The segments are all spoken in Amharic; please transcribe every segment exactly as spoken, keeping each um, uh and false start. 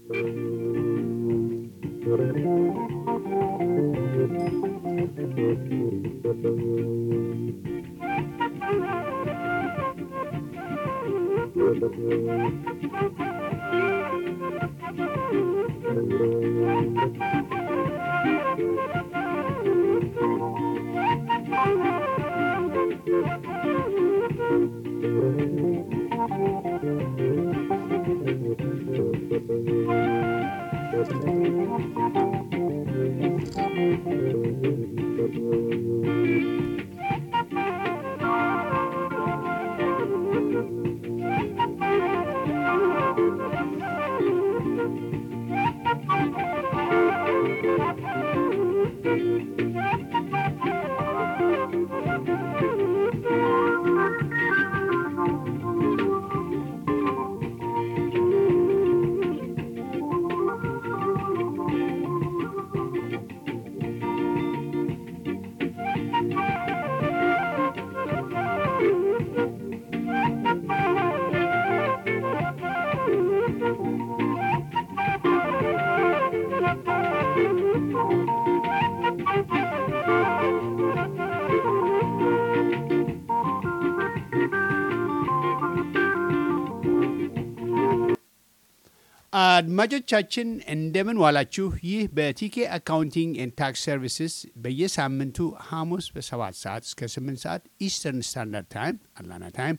አድማጮቻችን እንደምን ዋላችሁ። ይህ በቲኬ አካውንቲንግ ኤንድ ታክስ ሰርቪስስ በየሳምንቱ ሐሙስ በሰባት ሰዓት እስከ ስምንት ሰዓት ኢስተርን ስታንዳርድ ታይም አትላንታ ታይም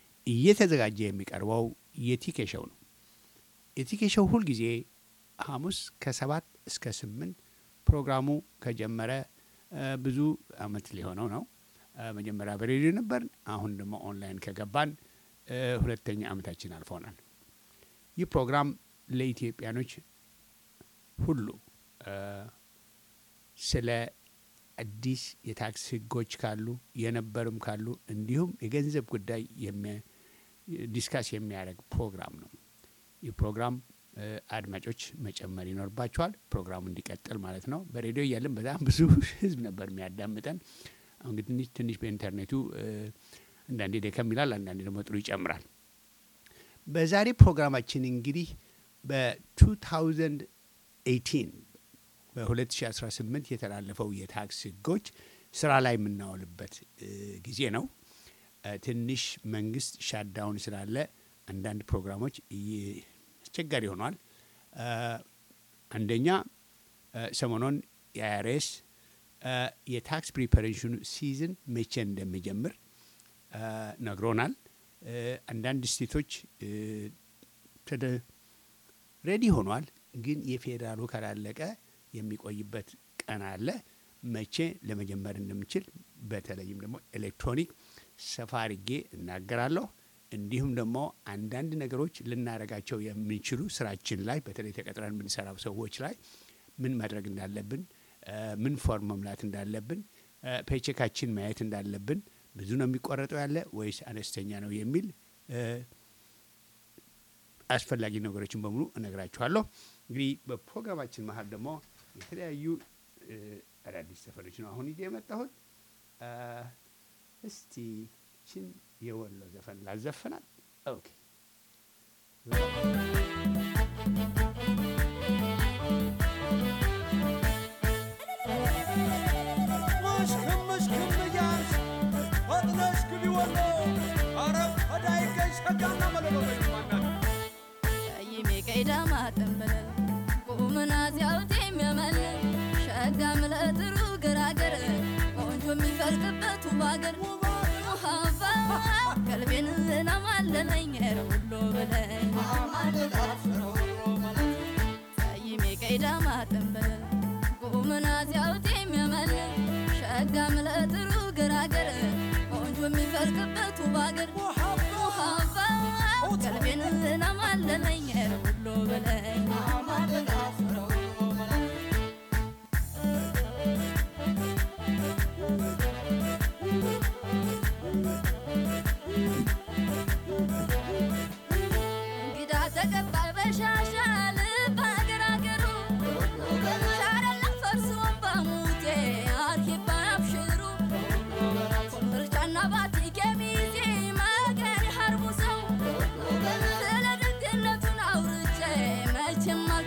እየተዘጋጀ የሚቀርበው የቲኬ ሾው ነው። የቲኬ ሾው ሁልጊዜ ሐሙስ ከሰባት እስከ ስምንት ፕሮግራሙ ከጀመረ ብዙ አመት ሊሆነው ነው። መጀመሪያ በሬዲዮ ነበር። አሁን ደግሞ ኦንላይን ከገባን ሁለተኛ አመታችን አልፎናል። ይህ ፕሮግራም ለኢትዮጵያኖች ሁሉ ስለ አዲስ የታክስ ህጎች ካሉ የነበሩም ካሉ እንዲሁም የገንዘብ ጉዳይ ዲስካስ የሚያደርግ ፕሮግራም ነው። ይህ ፕሮግራም አድማጮች መጨመር ይኖርባቸዋል። ፕሮግራሙ እንዲቀጥል ማለት ነው። በሬዲዮ እያለን በጣም ብዙ ህዝብ ነበር የሚያዳምጠን። አሁን ግን ትንሽ በኢንተርኔቱ አንዳንዴ ደከም ይላል፣ አንዳንዴ ደግሞ ጥሩ ይጨምራል። በዛሬ ፕሮግራማችን እንግዲህ በ2018 በ2018 የተላለፈው የታክስ ህጎች ስራ ላይ የምናውልበት ጊዜ ነው። ትንሽ መንግስት ሻትዳውን ስላለ አንዳንድ ፕሮግራሞች አስቸጋሪ ሆኗል። አንደኛ ሰሞኑን የአይአርኤስ የታክስ ፕሪፓሬሽን ሲዝን መቼ እንደሚጀምር ነግሮናል። አንዳንድ ስቴቶች ሬዲ ሆኗል፣ ግን የፌዴራሉ ካላለቀ የሚቆይበት ቀን አለ። መቼ ለመጀመር እንደምችል በተለይም ደግሞ ኤሌክትሮኒክ ሰፋ አድርጌ እናገራለሁ። እንዲሁም ደግሞ አንዳንድ ነገሮች ልናረጋቸው የምንችሉ ስራችን ላይ በተለይ ተቀጥረን የምንሰራው ሰዎች ላይ ምን ማድረግ እንዳለብን፣ ምን ፎርም መሙላት እንዳለብን፣ ፔቼካችን ማየት እንዳለብን፣ ብዙ ነው የሚቆረጠው ያለ ወይስ አነስተኛ ነው የሚል አስፈላጊ ነገሮችን በሙሉ እነግራችኋለሁ። እንግዲህ በፕሮግራማችን መሀል ደግሞ የተለያዩ አዳዲስ ዘፈኖች ነው አሁን ይዤ የመጣሁት። እስቲ ችን የወሎ ዘፈን ላዘፍናል። ኦኬ Chama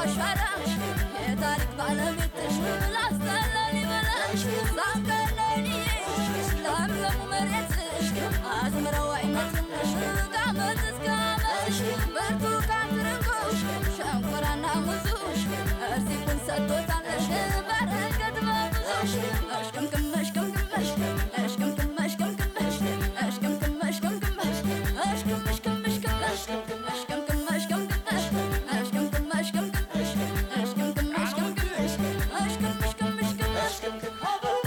አሻራሽ የታሪክ ባለቤትሽ ላስተላል ይበላሽ ዛንቀለልሽ ለምለሙ መሬትሽ አዝምረው አይነትሽ ከዓመት እስከ ዓመትሽ ብርቱካን ትርንጎሽ ሸንኮራና ሙዙሽ እርዚቁን ሰጥቶታለሽ በረከት በብዙሽ እሽቅምቅም እሽቅምቅም እሽቅምቅም እሽቅምቅም እሽቅምቅም እሽቅምቅም እሽቅም እሽቅም እሽቅም እሽቅምቅም እሽቅምቅም እሽቅምቅም እሽቅምቅም እሽቅምቅም እሽቅምቅም እሽቅምቅም እሽቅም እሽቅም እሽቅምቅም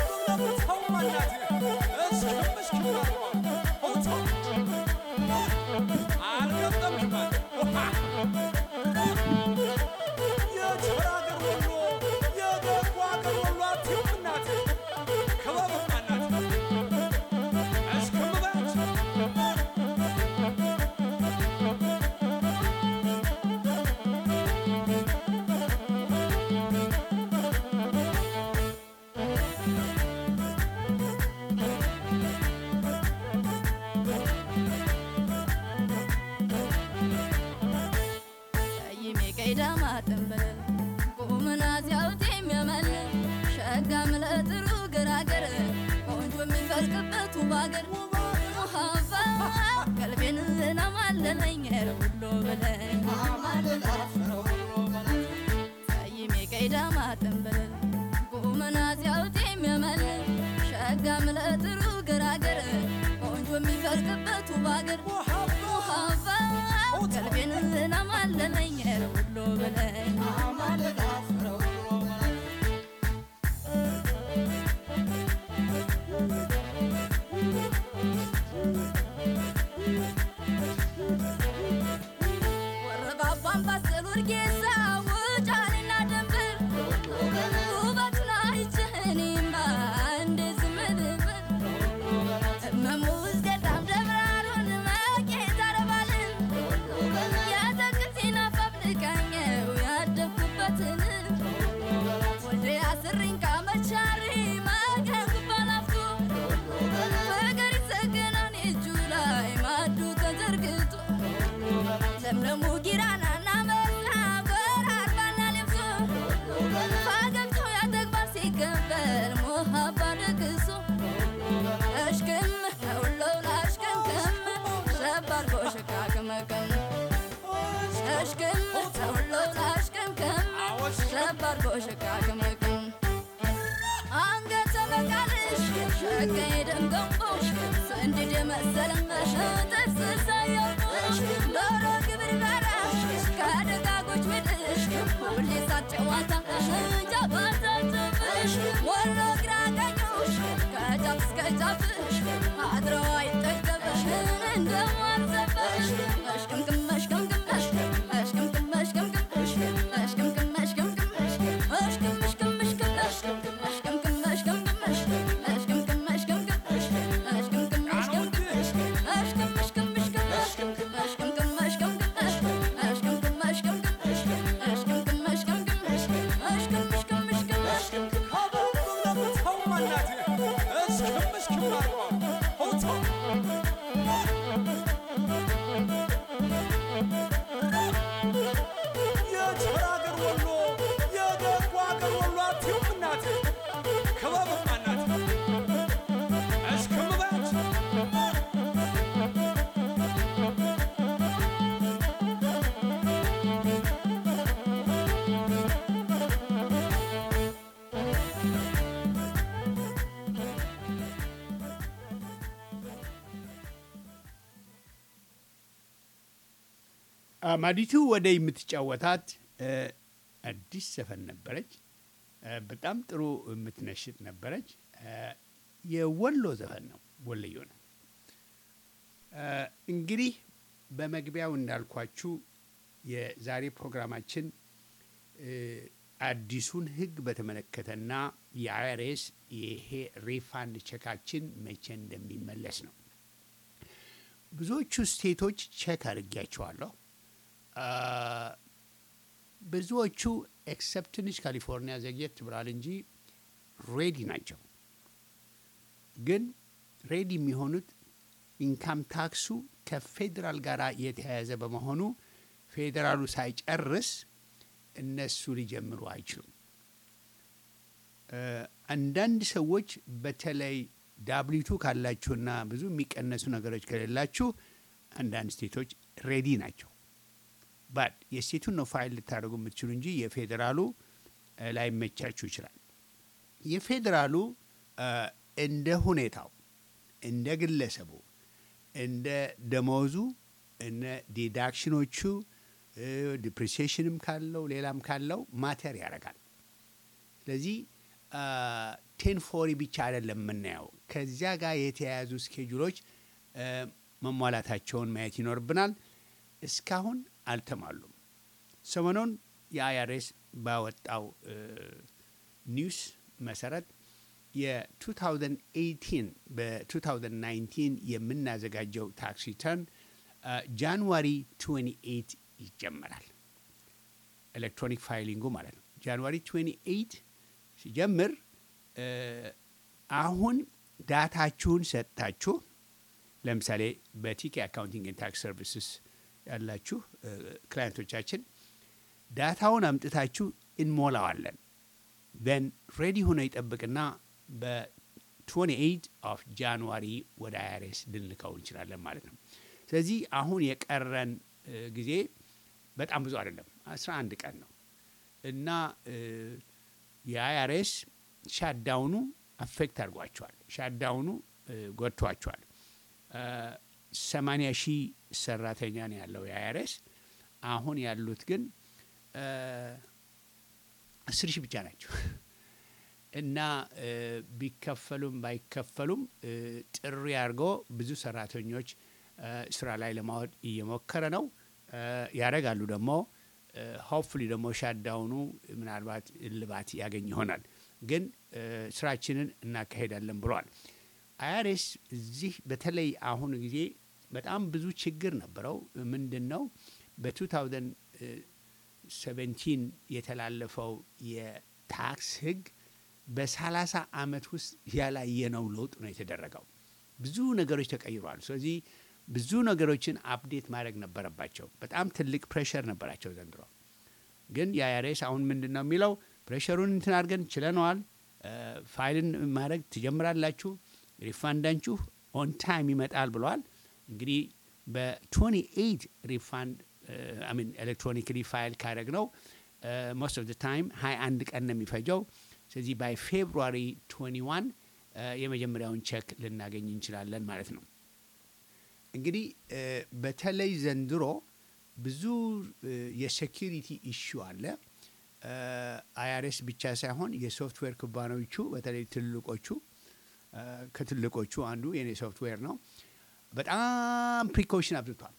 ማዲቱ ወደ የምትጫወታት አዲስ ዘፈን ነበረች። በጣም ጥሩ የምትነሽጥ ነበረች። የወሎ ዘፈን ነው፣ ወሎዮ ነው። እንግዲህ በመግቢያው እንዳልኳችሁ የዛሬ ፕሮግራማችን አዲሱን ህግ በተመለከተና የአይአርኤስ ይሄ ሪፋንድ ቼካችን መቼ እንደሚመለስ ነው። ብዙዎቹ ስቴቶች ቼክ አድርጌያቸዋለሁ። ብዙዎቹ ኤክሰፕት ትንሽ ካሊፎርኒያ ዘግየት ብሏል እንጂ ሬዲ ናቸው። ግን ሬዲ የሚሆኑት ኢንካም ታክሱ ከፌዴራል ጋር የተያያዘ በመሆኑ ፌዴራሉ ሳይጨርስ እነሱ ሊጀምሩ አይችሉም። አንዳንድ ሰዎች በተለይ ዳብሊቱ ካላችሁና ብዙ የሚቀነሱ ነገሮች ከሌላችሁ አንዳንድ ስቴቶች ሬዲ ናቸው። ባት የስቴቱን ነው ፋይል ልታደርጉ የምትችሉ እንጂ የፌዴራሉ ላይመቻችሁ ይችላል። የፌዴራሉ እንደ ሁኔታው፣ እንደ ግለሰቡ፣ እንደ ደሞዙ፣ እነ ዲዳክሽኖቹ ዲፕሪሲዬሽንም ካለው ሌላም ካለው ማተር ያደርጋል። ስለዚህ ቴን ፎሪ ብቻ አይደለም የምናየው፣ ከዚያ ጋር የተያያዙ ስኬጁሎች መሟላታቸውን ማየት ይኖርብናል። እስካሁን አልተሟሉም። ሰሞኑን የአይአርኤስ ባወጣው ኒውስ መሰረት የ2018 በ2019 የምናዘጋጀው ታክስ ሪተርን ጃንዋሪ ሃያ ስምንት ይጀመራል። ኤሌክትሮኒክ ፋይሊንጉ ማለት ነው። ጃንዋሪ ሃያ ስምንት ሲጀምር አሁን ዳታችሁን ሰጥታችሁ ለምሳሌ በቲኬ አካውንቲንግ ኤንድ ታክስ ሰርቪስስ ያላችሁ ክላይንቶቻችን ዳታውን አምጥታችሁ እንሞላዋለን። then ሬዲ ሆኖ ይጠብቅና በ28 ኦፍ ጃንዋሪ ወደ አይአርኤስ ልንልከው እንችላለን ማለት ነው። ስለዚህ አሁን የቀረን ጊዜ በጣም ብዙ አይደለም፣ አስራ አንድ ቀን ነው እና የአይአርኤስ ሻዳውኑ አፌክት አድርጓቸዋል። ሻዳውኑ ጎድቷቸዋል። ሰማንያ ሺህ ሰራተኛ ነው ያለው የአይአርኤስ። አሁን ያሉት ግን አስር ሺህ ብቻ ናቸው እና ቢከፈሉም ባይከፈሉም ጥሪ አድርጎ ብዙ ሰራተኞች ስራ ላይ ለማወድ እየሞከረ ነው። ያደርጋሉ ደግሞ ሆፕፉሊ ደግሞ ሻዳውኑ ምናልባት እልባት ያገኝ ይሆናል። ግን ስራችንን እናካሄዳለን ብሏል። አይአርኤስ እዚህ በተለይ አሁን ጊዜ በጣም ብዙ ችግር ነበረው። ምንድን ነው በ2017 የተላለፈው የታክስ ህግ በሰላሳ አመት ውስጥ ያላየነው ለውጥ ነው የተደረገው። ብዙ ነገሮች ተቀይሯል። ስለዚህ ብዙ ነገሮችን አፕዴት ማድረግ ነበረባቸው። በጣም ትልቅ ፕሬሸር ነበራቸው ዘንድሮ። ግን የአይአርኤስ አሁን ምንድን ነው የሚለው ፕሬሸሩን እንትን አድርገን ችለነዋል፣ ፋይልን ማድረግ ትጀምራላችሁ፣ ሪፋንዳችሁ ኦን ታይም ይመጣል ብለዋል። እንግዲህ በ28 ሪፋንድ አይ ሚን ኤሌክትሮኒክሊ ፋይል ካደረግ ነው ሞስት ኦፍ ዘ ታይም ሃያ አንድ ቀን ነው የሚፈጀው። ስለዚህ ባይ ፌብሩዋሪ ሃያ አንድ የመጀመሪያውን ቼክ ልናገኝ እንችላለን ማለት ነው። እንግዲህ በተለይ ዘንድሮ ብዙ የሴኪሪቲ ኢሹ አለ። አይአርኤስ ብቻ ሳይሆን የሶፍትዌር ኩባንያዎቹ በተለይ ትልቆቹ ከትልቆቹ አንዱ የኔ ሶፍትዌር ነው። በጣም ፕሪኮሽን አብዝቷል።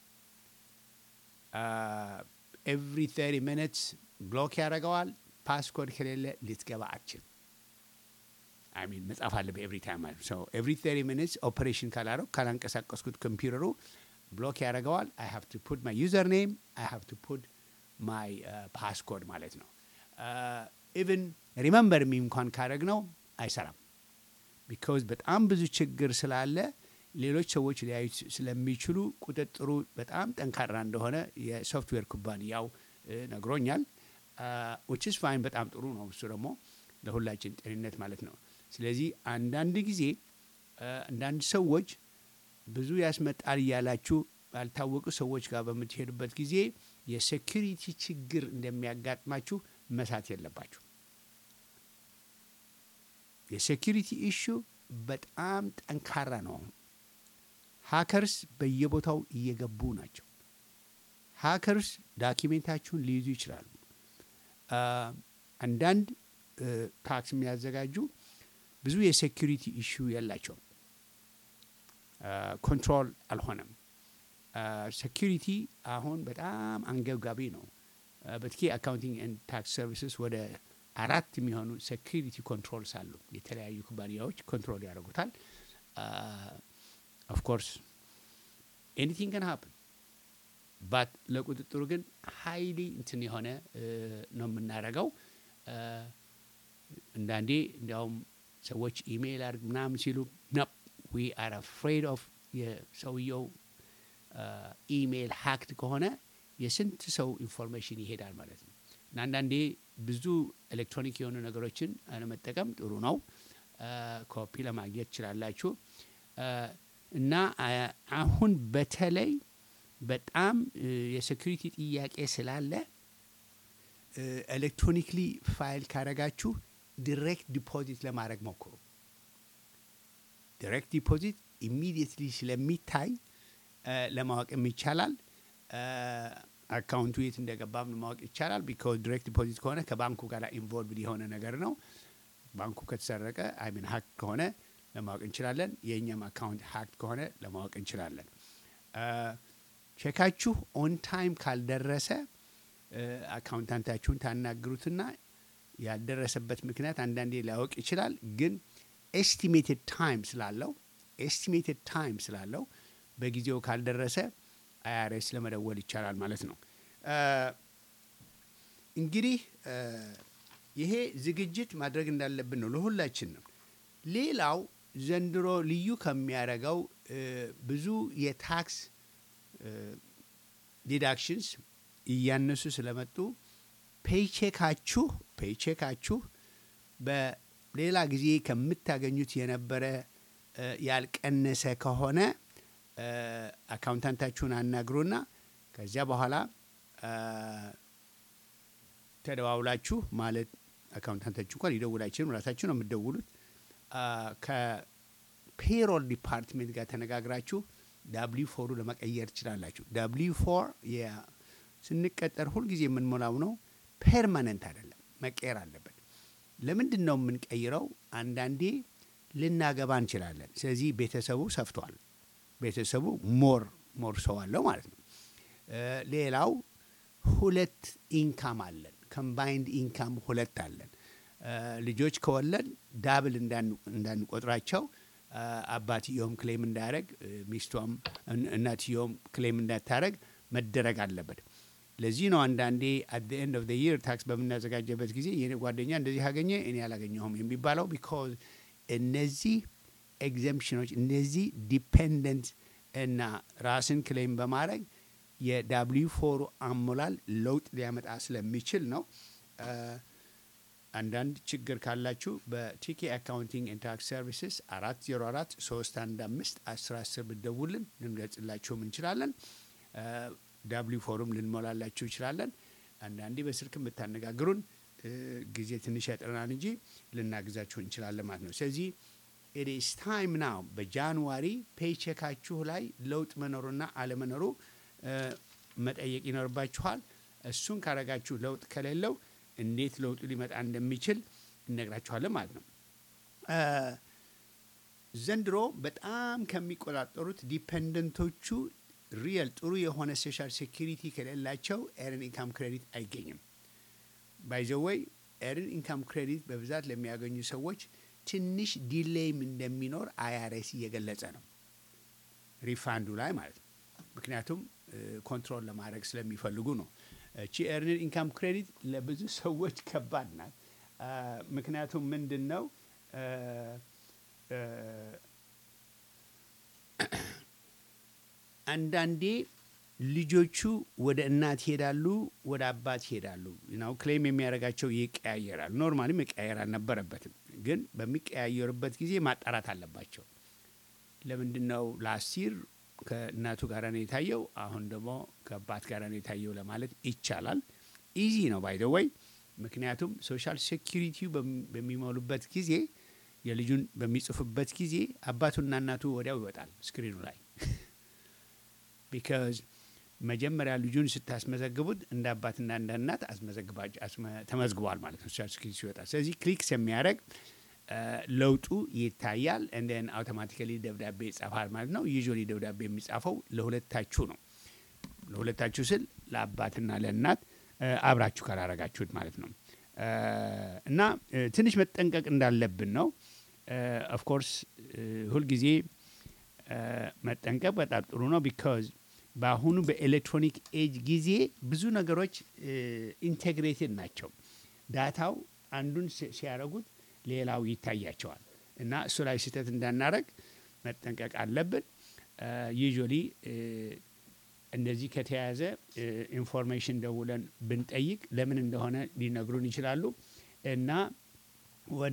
ኤቭሪ ሰርቲ ሚኒትስ ብሎክ ያደርገዋል። ፓስኮድ ከሌለ ልትገባ አትችልም። አይ ሚን መጻፍ አለብህ ኤቭሪ ታይም ማለት ነው። ኤቭሪ ሰርቲ ሚኒትስ ኦፕሬሽን ካላረው ካላንቀሳቀስኩት ኮምፒውተሩ ብሎክ ያደርገዋል። አይ ሃቭ ቱ ፑት ማይ ዩዘር ኔም አይ ሃቭ ቱ ፑት ማይ ፓስኮድ ማለት ነው። ኢቭን ሪመምበር ሚ እንኳን ካደረግ ነው አይሰራም። ቢካውዝ በጣም ብዙ ችግር ስላለ ሌሎች ሰዎች ሊያዩት ስለሚችሉ ቁጥጥሩ በጣም ጠንካራ እንደሆነ የሶፍትዌር ኩባንያው ነግሮኛል። ዊች ኢዝ ፋይን፣ በጣም ጥሩ ነው። እሱ ደግሞ ለሁላችን ጤንነት ማለት ነው። ስለዚህ አንዳንድ ጊዜ አንዳንድ ሰዎች ብዙ ያስመጣል እያላችሁ ባልታወቁ ሰዎች ጋር በምትሄዱበት ጊዜ የሴኩሪቲ ችግር እንደሚያጋጥማችሁ መሳት የለባችሁ። የሴኩሪቲ ኢሹ በጣም ጠንካራ ነው። ሃከርስ በየቦታው እየገቡ ናቸው። ሃከርስ ዳኪሜንታችሁን ሊይዙ ይችላሉ። አንዳንድ ታክስ የሚያዘጋጁ ብዙ የሴኩሪቲ ኢሹ የላቸውም። ኮንትሮል አልሆነም። ሴኩሪቲ አሁን በጣም አንገብጋቢ ነው። በቲኬ አካውንቲንግ ኤንድ ታክስ ሰርቪስስ ወደ አራት የሚሆኑ ሴኩሪቲ ኮንትሮልስ አሉ። የተለያዩ ኩባንያዎች ኮንትሮል ያደርጉታል። ኦፍ ኮርስ ኤኒቲንግ ካን ሃፕን ባት ለቁጥጥሩ ግን ሀይሊ እንትን የሆነ ነው የምናደርገው። አንዳንዴ እንዲያውም ሰዎች ኢሜይል አድርግ ምናምን ሲሉ ኖ ዊ አር አፍሬድ ኦፍ የሰውየው ኢሜይል ሀክድ ከሆነ የስንት ሰው ኢንፎርሜሽን ይሄዳል ማለት ነው። እና አንዳንዴ ብዙ ኤሌክትሮኒክ የሆኑ ነገሮችን አለመጠቀም ጥሩ ነው። ኮፒ ለማግኘት ትችላላችሁ። እና አሁን በተለይ በጣም የሴኩሪቲ ጥያቄ ስላለ ኤሌክትሮኒክሊ ፋይል ካረጋችሁ ዲሬክት ዲፖዚት ለማድረግ ሞክሩ። ዲሬክት ዲፖዚት ኢሚዲየትሊ ስለሚታይ ለማወቅም ይቻላል። አካውንቱ የት እንደገባም ለማወቅ ይቻላል። ቢኮዝ ዲሬክት ዲፖዚት ከሆነ ከባንኩ ጋር ኢንቮልቭድ የሆነ ነገር ነው። ባንኩ ከተሰረቀ አይ ሚን ሀክ ከሆነ ለማወቅ እንችላለን። የእኛም አካውንት ሀክ ከሆነ ለማወቅ እንችላለን። ቼካችሁ ኦን ታይም ካልደረሰ አካውንታንታችሁን ታናግሩትና ያልደረሰበት ምክንያት አንዳንዴ ላያውቅ ይችላል። ግን ኤስቲሜትድ ታይም ስላለው ኤስቲሜትድ ታይም ስላለው በጊዜው ካልደረሰ አይአርኤስ ለመደወል ይቻላል ማለት ነው። እንግዲህ ይሄ ዝግጅት ማድረግ እንዳለብን ነው ለሁላችን ነው። ሌላው ዘንድሮ ልዩ ከሚያደርገው ብዙ የታክስ ዲዳክሽንስ እያነሱ ስለመጡ ፔይቼካችሁ ፔይቼካችሁ በሌላ ጊዜ ከምታገኙት የነበረ ያልቀነሰ ከሆነ አካውንታንታችሁን አናግሩና ከዚያ በኋላ ተደዋውላችሁ ማለት አካውንታንታችሁ እንኳን ሊደውል አይችልም፣ ራሳችሁ ነው የምትደውሉት። ከፔሮል ዲፓርትሜንት ጋር ተነጋግራችሁ ዳብሊው ፎሩ ለመቀየር ትችላላችሁ። ዳብሊው ፎር ስንቀጠር ሁልጊዜ የምንሞላው ነው፣ ፐርማነንት አይደለም፣ መቀየር አለበት። ለምንድን ነው የምንቀይረው? አንዳንዴ ልናገባ እንችላለን። ስለዚህ ቤተሰቡ ሰፍቷል፣ ቤተሰቡ ሞር ሞር ሰው አለው ማለት ነው። ሌላው ሁለት ኢንካም አለን፣ ኮምባይንድ ኢንካም ሁለት አለን። ልጆች ከወለድ ዳብል እንዳንቆጥራቸው አባትየውም ክሌም እንዳያደረግ ሚስቷም እናትየውም ክሌም እንዳታደረግ መደረግ አለበት። ለዚህ ነው አንዳንዴ አት ዘ ኤንድ ኦፍ ዘ ይር ታክስ በምናዘጋጀበት ጊዜ የኔ ጓደኛ እንደዚህ ያገኘ እኔ አላገኘሁም የሚባለው። ቢኮዝ እነዚህ ኤግዘምፕሽኖች እነዚህ ዲፔንደንት እና ራስን ክሌም በማድረግ የዳብሊው ፎሩ አሞላል ለውጥ ሊያመጣ ስለሚችል ነው። አንዳንድ ችግር ካላችሁ በቲኬ አካውንቲንግ ኤንድ ታክስ ሰርቪስስ አራት ዜሮ አራት ሶስት አንድ አምስት አስር አስር ብትደውልን ልንገልጽላችሁም እንችላለን። ዳብሊው ፎሩም ልንሞላላችሁ እንችላለን። አንዳንዴ በስልክም ብታነጋግሩን ጊዜ ትንሽ ያጥረናል እንጂ ልናግዛችሁ እንችላለን ማለት ነው። ስለዚህ ኢት ኢዝ ታይም ናው በጃንዋሪ ፔይቼካችሁ ላይ ለውጥ መኖሩና አለመኖሩ መጠየቅ ይኖርባችኋል። እሱን ካረጋችሁ ለውጥ ከሌለው እንዴት ለውጡ ሊመጣ እንደሚችል እነግራችኋለን ማለት ነው። ዘንድሮ በጣም ከሚቆጣጠሩት ዲፔንደንቶቹ ሪየል ጥሩ የሆነ ሶሻል ሴኩሪቲ ከሌላቸው ኤርን ኢንካም ክሬዲት አይገኝም። ባይ ዘ ዌይ ኤርን ኢንካም ክሬዲት በብዛት ለሚያገኙ ሰዎች ትንሽ ዲሌይም እንደሚኖር አይአርኤስ እየገለጸ ነው፣ ሪፋንዱ ላይ ማለት ነው። ምክንያቱም ኮንትሮል ለማድረግ ስለሚፈልጉ ነው። እቺ ኤርን ኢንካም ክሬዲት ለብዙ ሰዎች ከባድ ናት። ምክንያቱም ምንድን ነው አንዳንዴ ልጆቹ ወደ እናት ይሄዳሉ፣ ወደ አባት ይሄዳሉ። ነው ክሌም የሚያደርጋቸው ይቀያየራል። ኖርማሊ መቀያየር አልነበረበትም፣ ግን በሚቀያየሩበት ጊዜ ማጣራት አለባቸው። ለምንድን ነው ላስት ይር ከእናቱ ጋር ነው የታየው፣ አሁን ደግሞ ከአባት ጋር ነው የታየው ለማለት ይቻላል። ኢዚ ነው ባይ ዘ ወይ። ምክንያቱም ሶሻል ሴኩሪቲው በሚሞሉበት ጊዜ የልጁን በሚጽፉበት ጊዜ አባቱና እናቱ ወዲያው ይወጣል ስክሪኑ ላይ። ቢካዝ መጀመሪያ ልጁን ስታስመዘግቡት እንደ አባትና እንደ እናት ተመዝግቧል ማለት ነው ሶሻል ሴኩሪቲ ሲወጣ። ስለዚህ ክሊክስ የሚያደርግ ለውጡ ይታያል። እንደን አውቶማቲካሊ ደብዳቤ ይጻፋል ማለት ነው። ዩዥዋሊ ደብዳቤ የሚጻፈው ለሁለታችሁ ነው። ለሁለታችሁ ስል ለአባትና ለእናት አብራችሁ ካላረጋችሁት ማለት ነው። እና ትንሽ መጠንቀቅ እንዳለብን ነው። ኦፍ ኮርስ ሁልጊዜ መጠንቀቅ በጣም ጥሩ ነው። ቢካዝ በአሁኑ በኤሌክትሮኒክ ኤጅ ጊዜ ብዙ ነገሮች ኢንቴግሬትድ ናቸው። ዳታው አንዱን ሲያረጉት ሌላው ይታያቸዋል እና እሱ ላይ ስህተት እንዳናረግ መጠንቀቅ አለብን። ዩዥዋሊ እንደዚህ ከተያዘ ኢንፎርሜሽን ደውለን ብንጠይቅ ለምን እንደሆነ ሊነግሩን ይችላሉ እና ወደ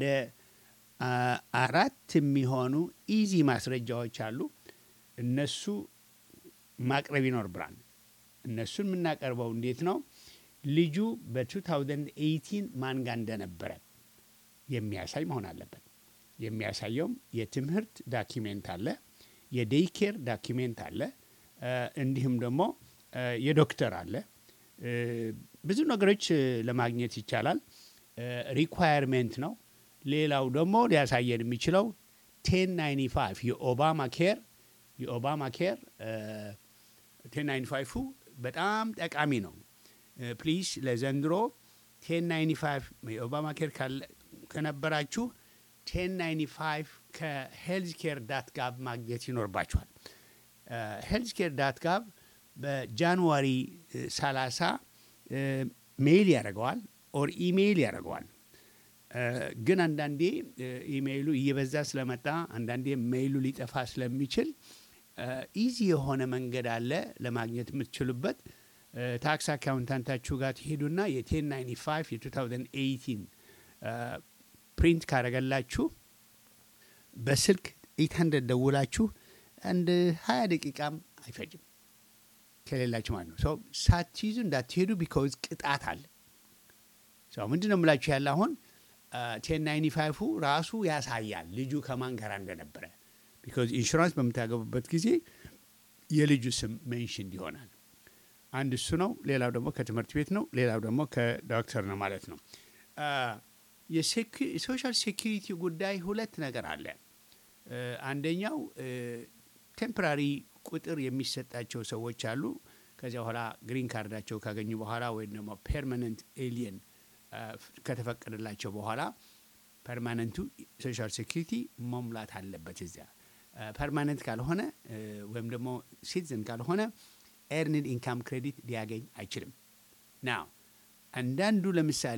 አራት የሚሆኑ ኢዚ ማስረጃዎች አሉ እነሱ ማቅረብ ይኖርብናል እነሱን የምናቀርበው እንዴት ነው ልጁ በ2018 ማን ጋር እንደነበረ የሚያሳይ መሆን አለበት የሚያሳየው የትምህርት ዶክመንት አለ የዴይ ኬር ዶክመንት አለ እንዲሁም ደግሞ የዶክተር አለ ብዙ ነገሮች ለማግኘት ይቻላል ሪኳየርመንት ነው ሌላው ደግሞ ሊያሳየን የሚችለው ten ninety-five የኦባማ ኬር የኦባማ ኬር ten ninety-five በጣም ጠቃሚ ነው ፕሊዝ ለዘንድሮ ten ninety-five የኦባማ ኬር ከነበራችሁ ten ninety-five ከሄልዝ ኬር ዳት ጋቭ ማግኘት ይኖርባችኋል ሄልዝ ኬር ዳት ጋቭ በጃንዋሪ thirty ሜይል ያደርገዋል ኦር ኢሜይል ያደርገዋል ግን አንዳንዴ ኢሜይሉ እየበዛ ስለመጣ አንዳንዴ ሜይሉ ሊጠፋ ስለሚችል ኢዚ የሆነ መንገድ አለ ለማግኘት የምትችሉበት ታክስ አካውንታንታችሁ ጋር ትሄዱና የ1095 የ2018 ፕሪንት ካረጋላችሁ በስልክ eight hundred ደውላችሁ አንድ twenty ደቂቃም አይፈጅም ከሌላችሁ ማለት ነው ሶ ሳትይዙ እንዳትሄዱ ቢኮዝ ቅጣት አለ ሶ ምንድነው የምላችሁ ያለ አሁን ten ninety-five ራሱ ያሳያል ልጁ ከማን ጋር እንደነበረ ቢኮዝ ኢንሹራንስ በመታገቡበት ጊዜ የልጁ ስም ሜንሽን ይሆናል አንድ እሱ ነው ሌላው ደግሞ ከትምህርት ቤት ነው ሌላው ደግሞ ከዶክተር ነው ማለት ነው የሶሻል ሴኩሪቲ ጉዳይ ሁለት ነገር አለ አንደኛው ቴምፖራሪ ቁጥር የሚሰጣቸው ሰዎች አሉ ከዚያ በኋላ ግሪን ካርዳቸው ካገኙ በኋላ ወይ ደግሞ ፐርማነንት ኤሊየን ከተፈቀደላቸው በኋላ ፐርማነንቱ ሶሻል ሴኩሪቲ መሙላት አለበት እዚያ ፐርማነንት ካልሆነ ወይም ደግሞ ሲቲዝን ካልሆነ ኤርንድ ኢንካም ክሬዲት ሊያገኝ አይችልም ናው አንዳንዱ ለምሳሌ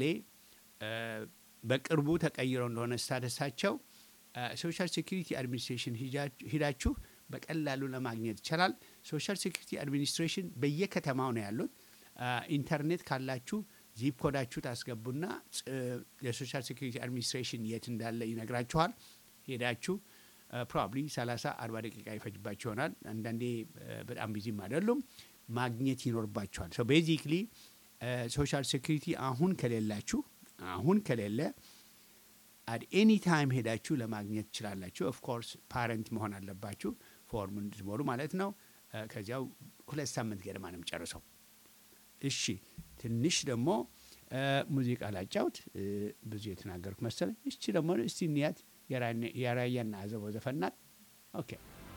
በቅርቡ ተቀይሮ እንደሆነ ስታተሳቸው ሶሻል ሴኩሪቲ አድሚኒስትሬሽን ሂዳችሁ በቀላሉ ለማግኘት ይችላል ሶሻል ሴኩሪቲ አድሚኒስትሬሽን በየከተማው ነው ያሉት ኢንተርኔት ካላችሁ ዚፕ ኮዳችሁ ታስገቡና የሶሻል ሴኩሪቲ አድሚኒስትሬሽን የት እንዳለ ይነግራችኋል ሄዳችሁ ፕሮባብሊ thirty forty ደቂቃ ይፈጅባችሁ ይሆናል አንዳንዴ በጣም ቢዚም አይደሉም ማግኘት ይኖርባችኋል ሶ ቤዚክሊ ሶሻል ሴኩሪቲ አሁን ከሌላችሁ አሁን ከሌለ at any time ሄዳችሁ ለማግኘት ይችላልላችሁ ኦፍ ኮርስ ፓረንት መሆን አለባችሁ ፎርሙን እንድትሞሉ ማለት ነው ከዚያው ሁለት ሳምንት ገደማ ነው የምጨርሰው እሺ ትንሽ ደግሞ ሙዚቃ ላጫውት ብዙ የተናገርኩ መሰለኝ እሺ ደግሞ እስቲ ንያት የራያና አዘቦ ዘፈናት ኦኬ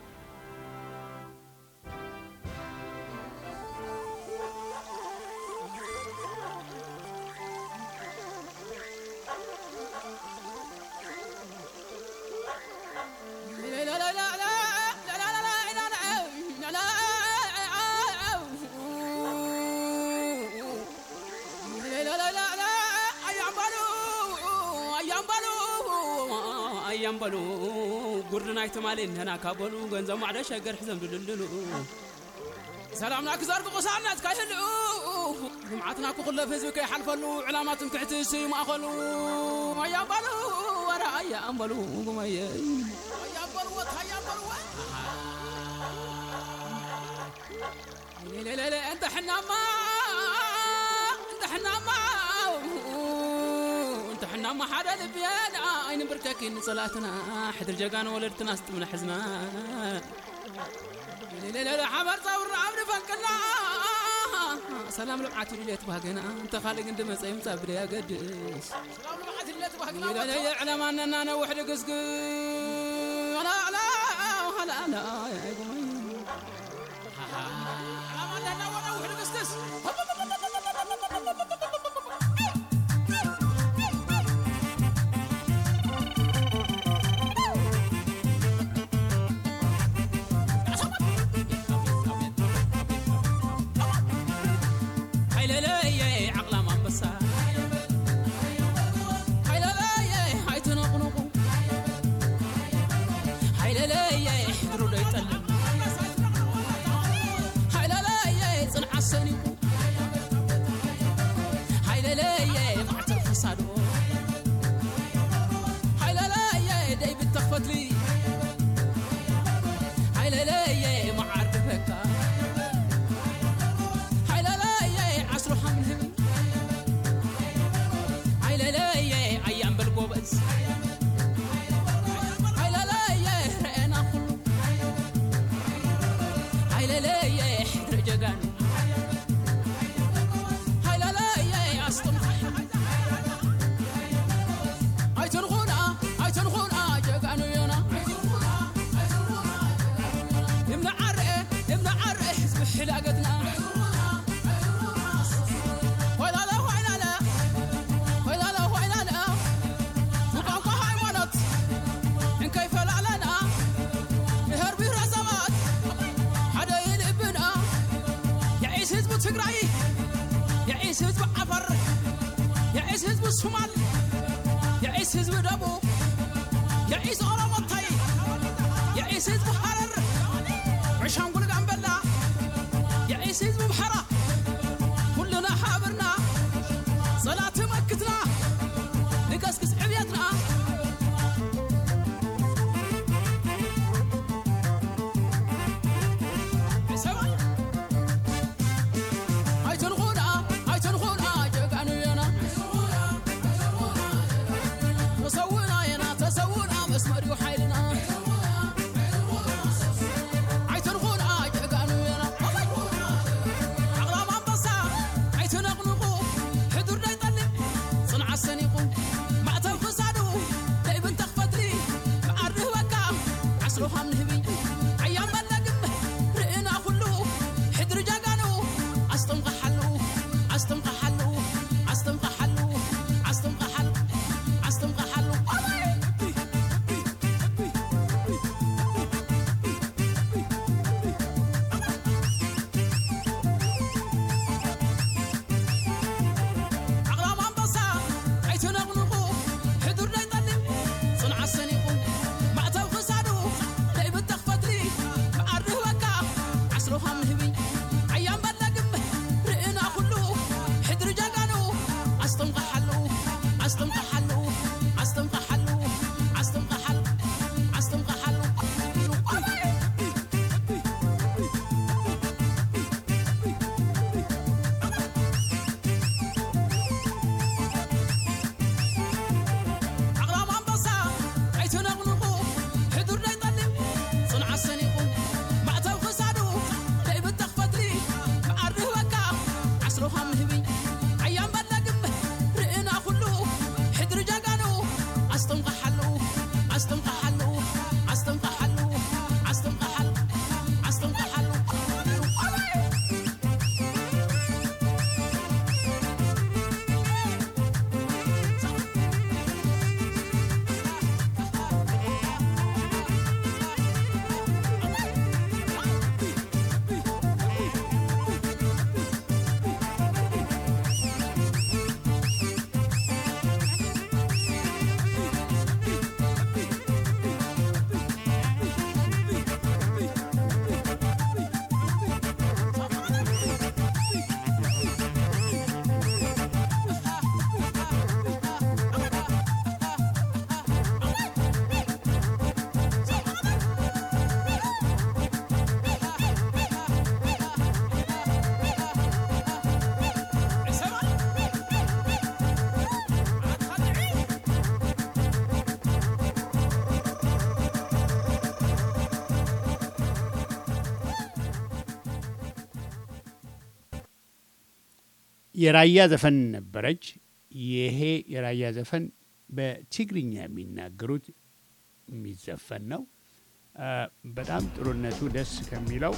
ينبلو قرنا احتمالين هنا كابلو غنزو معدا شجر حزم دلدلو سلامنا كزارك قصانات كايلو جمعتنا كل فزبك يحلفلو علامات كعتسي ما اخلو يا بالو ورا يا امبلو قميا يا بالو يا بالو لا لا لا انت حنا ما انت حنا ما حنا ما حدا لبيان عين بركاكين صلاتنا حد الجقان ولدتنا استمنا حزنا لا لا لا حمر صور عمر فنكنا سلام لبعتي لي تبهقنا انت خالق انت مسايم صابري يا قدس سلام لبعتي لي تبهقنا لا لا يعلم اننا انا وحد قسق لا لا لا لا يا قومي انا وانا وحد قسقس አይተንኹና አይተንኹና ጀጋኑ የና እምና ዓርኤ እምና ዓርኤ ህዝቢ ሕላገትና ወላላ ወይላላ ወላላ ወይላላ ንቋንቋ ሃይማኖት እንከይፈላለና ብሄር ብሄረሰባት ሓደ ይልብና የዒስ ህዝቢ ትግራይ የዒስ ህዝቢ ዓፋር የዒስ ህዝቢ ሶማል የዒስ ህዝቢ ደቡብ የዒስ ኦሮሞታይ የዒስ ህዝቢ ሐረር عشانقول قنبلا يعيش حزب بحرة كلنا حابرنا صلاة مكتنا نقسقس عبيتنا هاي تنخونا هاي تنخونا جاقانو ينا تسوونا ينا تسوونا مسمر يحيلنا የራያ ዘፈን ነበረች። ይሄ የራያ ዘፈን በትግርኛ የሚናገሩት የሚዘፈን ነው። በጣም ጥሩነቱ ደስ ከሚለው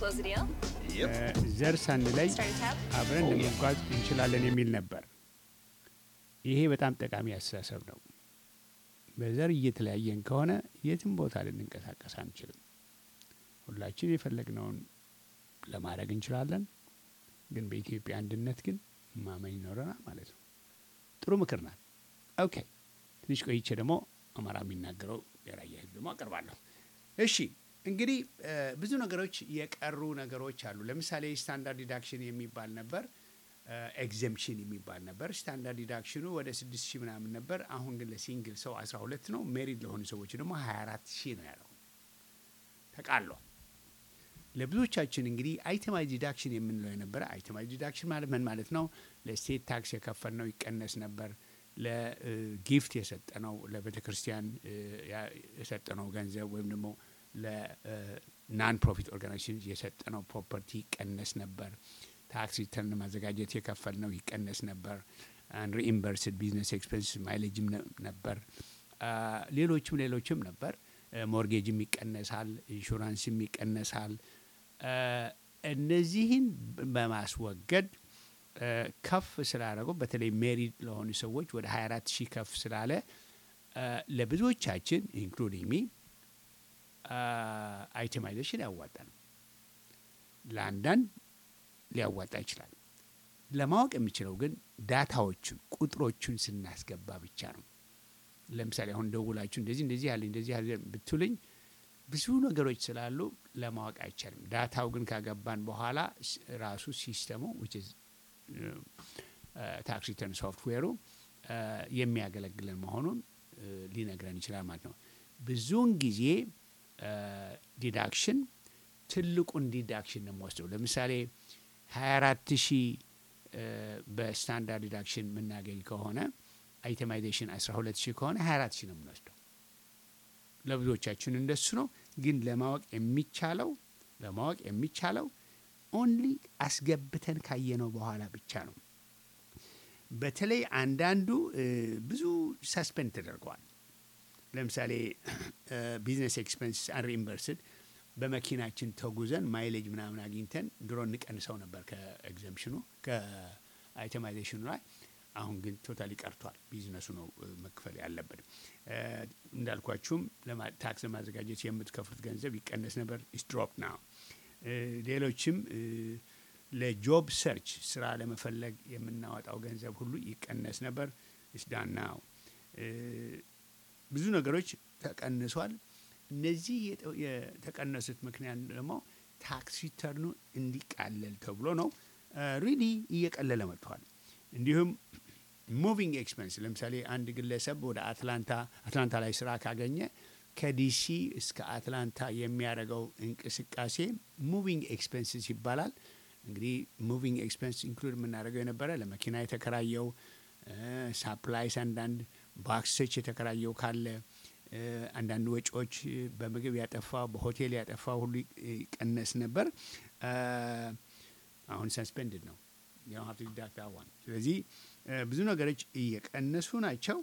ዘር ሳንለይ አብረን ለመጓዝ እንችላለን የሚል ነበር። ይሄ በጣም ጠቃሚ አስተሳሰብ ነው። በዘር እየተለያየን ከሆነ የትም ቦታ ልንንቀሳቀስ አንችልም። ሁላችን የፈለግነውን ለማድረግ እንችላለን። ግን በኢትዮጵያ አንድነት ግን ማመን ይኖረናል ማለት ነው። ጥሩ ምክር ናት። ኦኬ ትንሽ ቆይቼ ደግሞ አማራ የሚናገረው የራያ ህዝብ ደግሞ አቀርባለሁ። እሺ እንግዲህ ብዙ ነገሮች የቀሩ ነገሮች አሉ። ለምሳሌ ስታንዳርድ ዲዳክሽን የሚባል ነበር፣ ኤግዘምፕሽን የሚባል ነበር። ስታንዳርድ ዲዳክሽኑ ወደ ስድስት ሺህ ምናምን ነበር። አሁን ግን ለሲንግል ሰው አስራ ሁለት ነው። ሜሪድ ለሆኑ ሰዎች ደግሞ ሀያ አራት ሺህ ነው ያለው። ተቃሏል። ለብዙዎቻችን እንግዲህ አይተማይዝ ዲዳክሽን የምንለው የነበረ አይተማይዝ ዲዳክሽን ማለት ምን ማለት ነው? ለስቴት ታክስ የከፈልነው ይቀነስ ነበር። ለጊፍት የሰጠነው ለቤተ ክርስቲያን የሰጠነው ገንዘብ ወይም ደግሞ ለናን ፕሮፊት ኦርጋናይዜሽን የሰጠነው ፕሮፐርቲ ይቀነስ ነበር። ታክስ ሪተርን ማዘጋጀት የከፈልነው ይቀነስ ነበር። አንድ ሪኢምበርስድ ቢዝነስ ኤክስፔንስ ማይሌጅም ነበር። ሌሎችም ሌሎችም ነበር። ሞርጌጅም ይቀነሳል፣ ኢንሹራንስም ይቀነሳል። እነዚህን በማስወገድ ከፍ ስላደረገው በተለይ ሜሪድ ለሆኑ ሰዎች ወደ ሀያ አራት ሺህ ከፍ ስላለ ለብዙዎቻችን ኢንክሉዲንግ ሚ አይቴማይዜሽን ያዋጣል። ለአንዳንድ ሊያዋጣ ይችላል። ለማወቅ የሚችለው ግን ዳታዎቹን ቁጥሮቹን ስናስገባ ብቻ ነው። ለምሳሌ አሁን ደውላችሁ እንደዚህ እንደዚህ ያለ እንደዚህ ያለ ብትሉኝ ብዙ ነገሮች ስላሉ ለማወቅ አይቻልም። ዳታው ግን ካገባን በኋላ ራሱ ሲስተሙ which is ታክስ ሪተርን ሶፍትዌሩ የሚያገለግለን መሆኑን ሊነግረን ይችላል ማለት ነው። ብዙውን ጊዜ ዲዳክሽን ትልቁን ዲዳክሽን ነው የምወስደው። ለምሳሌ ሀያ አራት ሺህ በስታንዳርድ ዲዳክሽን የምናገኝ ከሆነ አይቴማይዜሽን አስራ ሁለት ሺህ ከሆነ ሀያ አራት ሺህ ነው የምንወስደው። ለብዙዎቻችን እንደሱ ነው። ግን ለማወቅ የሚቻለው ለማወቅ የሚቻለው ኦንሊ አስገብተን ካየነው በኋላ ብቻ ነው። በተለይ አንዳንዱ ብዙ ሰስፔንድ ተደርገዋል። ለምሳሌ ቢዝነስ ኤክስፔንስ አንሪኢምበርስድ በመኪናችን ተጉዘን ማይሌጅ ምናምን አግኝተን ድሮ እንቀንሰው ነበር ከኤግዘምፕሽኑ ከአይቴማይዜሽኑ ላይ። አሁን ግን ቶታሊ ቀርቷል። ቢዝነሱ ነው መክፈል ያለበት። እንዳልኳችሁም ታክስ ለማዘጋጀት የምትከፍሉት ገንዘብ ይቀነስ ነበር። ኢስ ድሮፕ ናው። ሌሎችም ለጆብ ሰርች ስራ ለመፈለግ የምናወጣው ገንዘብ ሁሉ ይቀነስ ነበር። ኢስ ዳን ናው። ብዙ ነገሮች ተቀንሷል። እነዚህ የተቀነሱት ምክንያት ደግሞ ታክስ ሪተርኑ እንዲቃለል ተብሎ ነው። ሪሊ እየቀለለ መጥቷል። እንዲሁም ሙቪንግ ኤክስፔንስ ለምሳሌ አንድ ግለሰብ ወደ አትላንታ አትላንታ ላይ ስራ ካገኘ ከዲሲ እስከ አትላንታ የሚያደርገው እንቅስቃሴ ሙቪንግ ኤክስፔንስስ ይባላል። እንግዲህ ሙቪንግ ኤክስፔንስ ኢንክሉድ የምናደርገው የነበረ ለመኪና የተከራየው ሳፕላይስ፣ አንዳንድ ባክሶች የተከራየው ካለ አንዳንድ ወጪዎች በምግብ ያጠፋው በሆቴል ያጠፋው ሁሉ ይቀነስ ነበር። አሁን ሰስፔንድድ ነው። you don't have to deduct that one. ስለዚህ ብዙ ነገሮች እየቀነሱ ናቸው።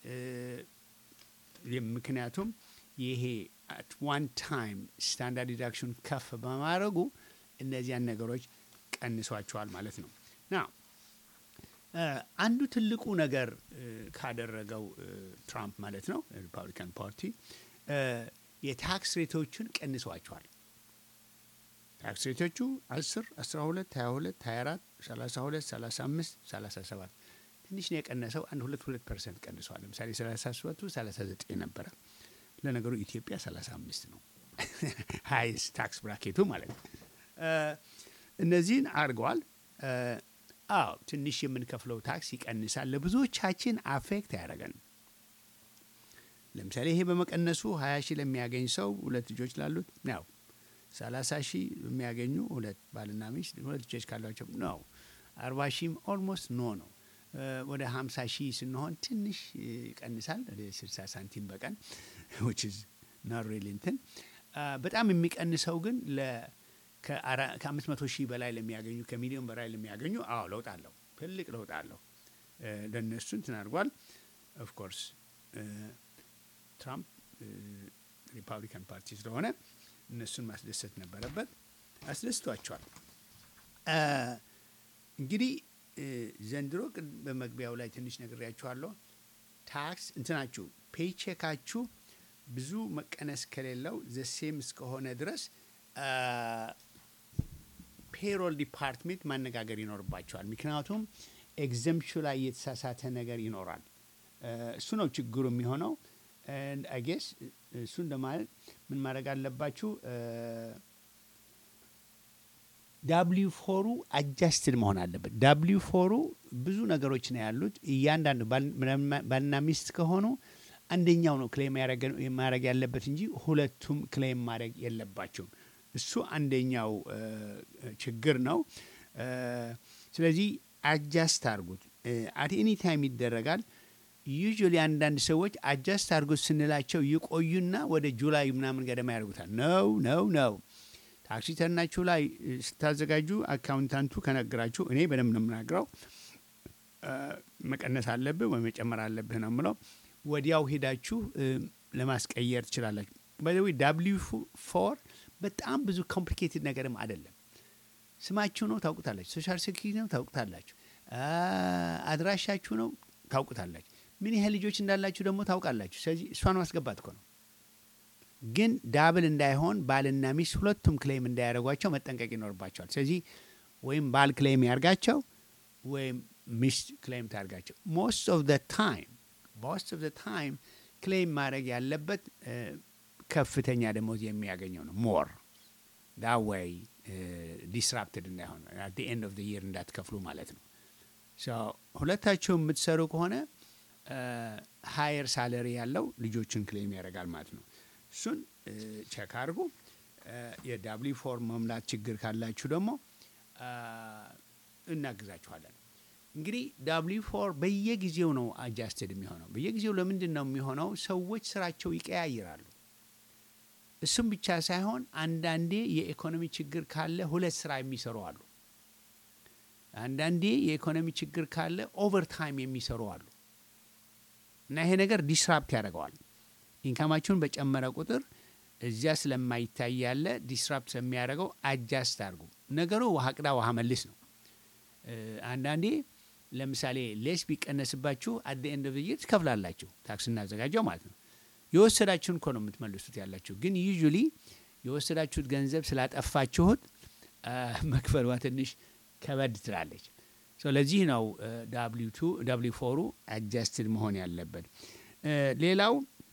ምክንያቱም ይሄ at one time ስታንዳርድ ዲዳክሽን ከፍ በማድረጉ እነዚያን ነገሮች ቀንሷቸዋል ማለት ነው። ና አንዱ ትልቁ ነገር ካደረገው ትራምፕ ማለት ነው ሪፐብሊካን ፓርቲ የታክስ ሬቶችን ቀንሷቸዋል። ታክስ ሬቶቹ አስር፣ አስራ ሁለት፣ ሀያ ሁለት፣ ሀያ አራት፣ ሰላሳ ሁለት፣ ሰላሳ አምስት፣ ሰላሳ ሰባት ትንሽ ነው የቀነሰው። አንድ ሁለት ሁለት ፐርሰንት ቀንሷል። ለምሳሌ ሰላሳ ሰባቱ ሰላሳ ዘጠኝ ነበረ። ለነገሩ ኢትዮጵያ ሰላሳ አምስት ነው ሃይስ ታክስ ብራኬቱ ማለት ነው። እነዚህን አድርገዋል። አዎ ትንሽ የምንከፍለው ታክስ ይቀንሳል። ለብዙዎቻችን አፌክት ያደርገን። ለምሳሌ ይሄ በመቀነሱ ሀያ ሺህ ለሚያገኝ ሰው ሁለት ልጆች ላሉት ነው። ሰላሳ ሺህ የሚያገኙ ሁለት ባልና ሚስት ሁለት ልጆች ካሏቸው ነው። አርባ ሺህም ኦልሞስት ኖ ነው። ወደ ሀምሳ ሺህ ስንሆን ትንሽ ይቀንሳል። ወደ ስልሳ ሳንቲም በቀን which is not really እንትን በጣም የሚቀንሰው ግን ለ ከአምስት መቶ ሺህ በላይ ለሚያገኙ ከሚሊዮን በላይ ለሚያገኙ አዎ ለውጥ አለው። ትልቅ ለውጥ አለው። ለእነሱ እንትን አድርጓል። ኦፍ ኮርስ ትራምፕ ሪፐብሊካን ፓርቲ ስለሆነ እነሱን ማስደሰት ነበረበት። አስደስቷቸዋል። እንግዲህ ዘንድሮ በመግቢያው ላይ ትንሽ ነግሬያችኋለሁ። ታክስ እንትናችሁ ፔይቼካችሁ ብዙ መቀነስ ከሌለው ዘሴም እስከሆነ ድረስ ፔሮል ዲፓርትሜንት ማነጋገር ይኖርባቸዋል። ምክንያቱም ኤግዘምፕሽን ላይ የተሳሳተ ነገር ይኖራል። እሱ ነው ችግሩ የሚሆነው። and I guess እሱን ለማለት ምን ማድረግ አለባችሁ? ዳብሊው ፎሩ አጃስትድ መሆን አለበት። ዳብሊው ፎሩ ብዙ ነገሮች ነው ያሉት። እያንዳንዱ ባልና ሚስት ከሆኑ አንደኛው ነው ክሌም ማድረግ ያለበት እንጂ ሁለቱም ክሌም ማድረግ የለባቸውም። እሱ አንደኛው ችግር ነው። ስለዚህ አጃስት አድርጉት። አት ኤኒ ታይም ይደረጋል። ዩዥዋሊ አንዳንድ ሰዎች አጃስት አድርጉት ስንላቸው ይቆዩና ወደ ጁላይ ምናምን ገደማ ያደርጉታል። ነው ነው ነው ታክስ ሪተርናችሁ ላይ ስታዘጋጁ አካውንታንቱ ከነገራችሁ፣ እኔ በደንብ ነው የምናገረው፣ መቀነስ አለብህ ወይ መጨመር አለብህ ነው የምለው። ወዲያው ሄዳችሁ ለማስቀየር ትችላላችሁ። ባይ ዘ ወይ ዳብሊው ፎር በጣም ብዙ ኮምፕሊኬትድ ነገርም አይደለም። ስማችሁ ነው ታውቁታላችሁ፣ ሶሻል ሴኩሪቲ ነው ታውቁታላችሁ፣ አድራሻችሁ ነው ታውቁታላችሁ፣ ምን ያህል ልጆች እንዳላችሁ ደግሞ ታውቃላችሁ። ስለዚህ እሷን ማስገባት እኮ ነው። ግን ዳብል እንዳይሆን ባልና ሚስት ሁለቱም ክሌም እንዳያደርጓቸው መጠንቀቅ ይኖርባቸዋል። ስለዚህ ወይም ባል ክሌም ያርጋቸው ወይም ሚስት ክሌም ታርጋቸው። ሞስት ኦፍ ዘ ታይም ሞስት ኦፍ ዘ ታይም ክሌም ማድረግ ያለበት ከፍተኛ ደሞዝ የሚያገኘው ነው። ሞር ዳት ዌይ ዲስራፕትድ እንዳይሆን አት ዘ ኤንድ ኦፍ ዘ ይር እንዳትከፍሉ ማለት ነው። ሶ ሁለታችሁ የምትሰሩ ከሆነ ሃየር ሳለሪ ያለው ልጆችን ክሌም ያደርጋል ማለት ነው። እሱን ቼክ አድርጉ። የዳብሊው ፎር መሙላት ችግር ካላችሁ ደግሞ እናግዛችኋለን። እንግዲህ ዳብሊው ፎር በየጊዜው ነው አጃስትድ የሚሆነው። በየጊዜው ለምንድን ነው የሚሆነው? ሰዎች ስራቸው ይቀያይራሉ። እሱም ብቻ ሳይሆን አንዳንዴ የኢኮኖሚ ችግር ካለ ሁለት ስራ የሚሰሩ አሉ። አንዳንዴ የኢኮኖሚ ችግር ካለ ኦቨርታይም የሚሰሩ አሉ። እና ይሄ ነገር ዲስራፕት ያደርገዋል። ኢንካማችሁን በጨመረ ቁጥር እዚያ ስለማይታይ ያለ ዲስራፕት ስለሚያደርገው አጃስት አድርጉ። ነገሩ ውሃ ቅዳ ውሃ መልስ ነው። አንዳንዴ ለምሳሌ ሌስ ቢቀነስባችሁ አት ዘ ኤንድ ኦፍ ዘ ይር ትከፍላላችሁ፣ ታክስ እናዘጋጀው ማለት ነው። የወሰዳችሁን እኮ ነው የምትመልሱት ያላችሁ። ግን ዩዥሊ የወሰዳችሁት ገንዘብ ስላጠፋችሁት መክፈልዋ ትንሽ ከበድ ትላለች። ለዚህ ነው ዳብሊው ቱ ዳብሊው ፎሩ አጃስትድ መሆን ያለበት። ሌላው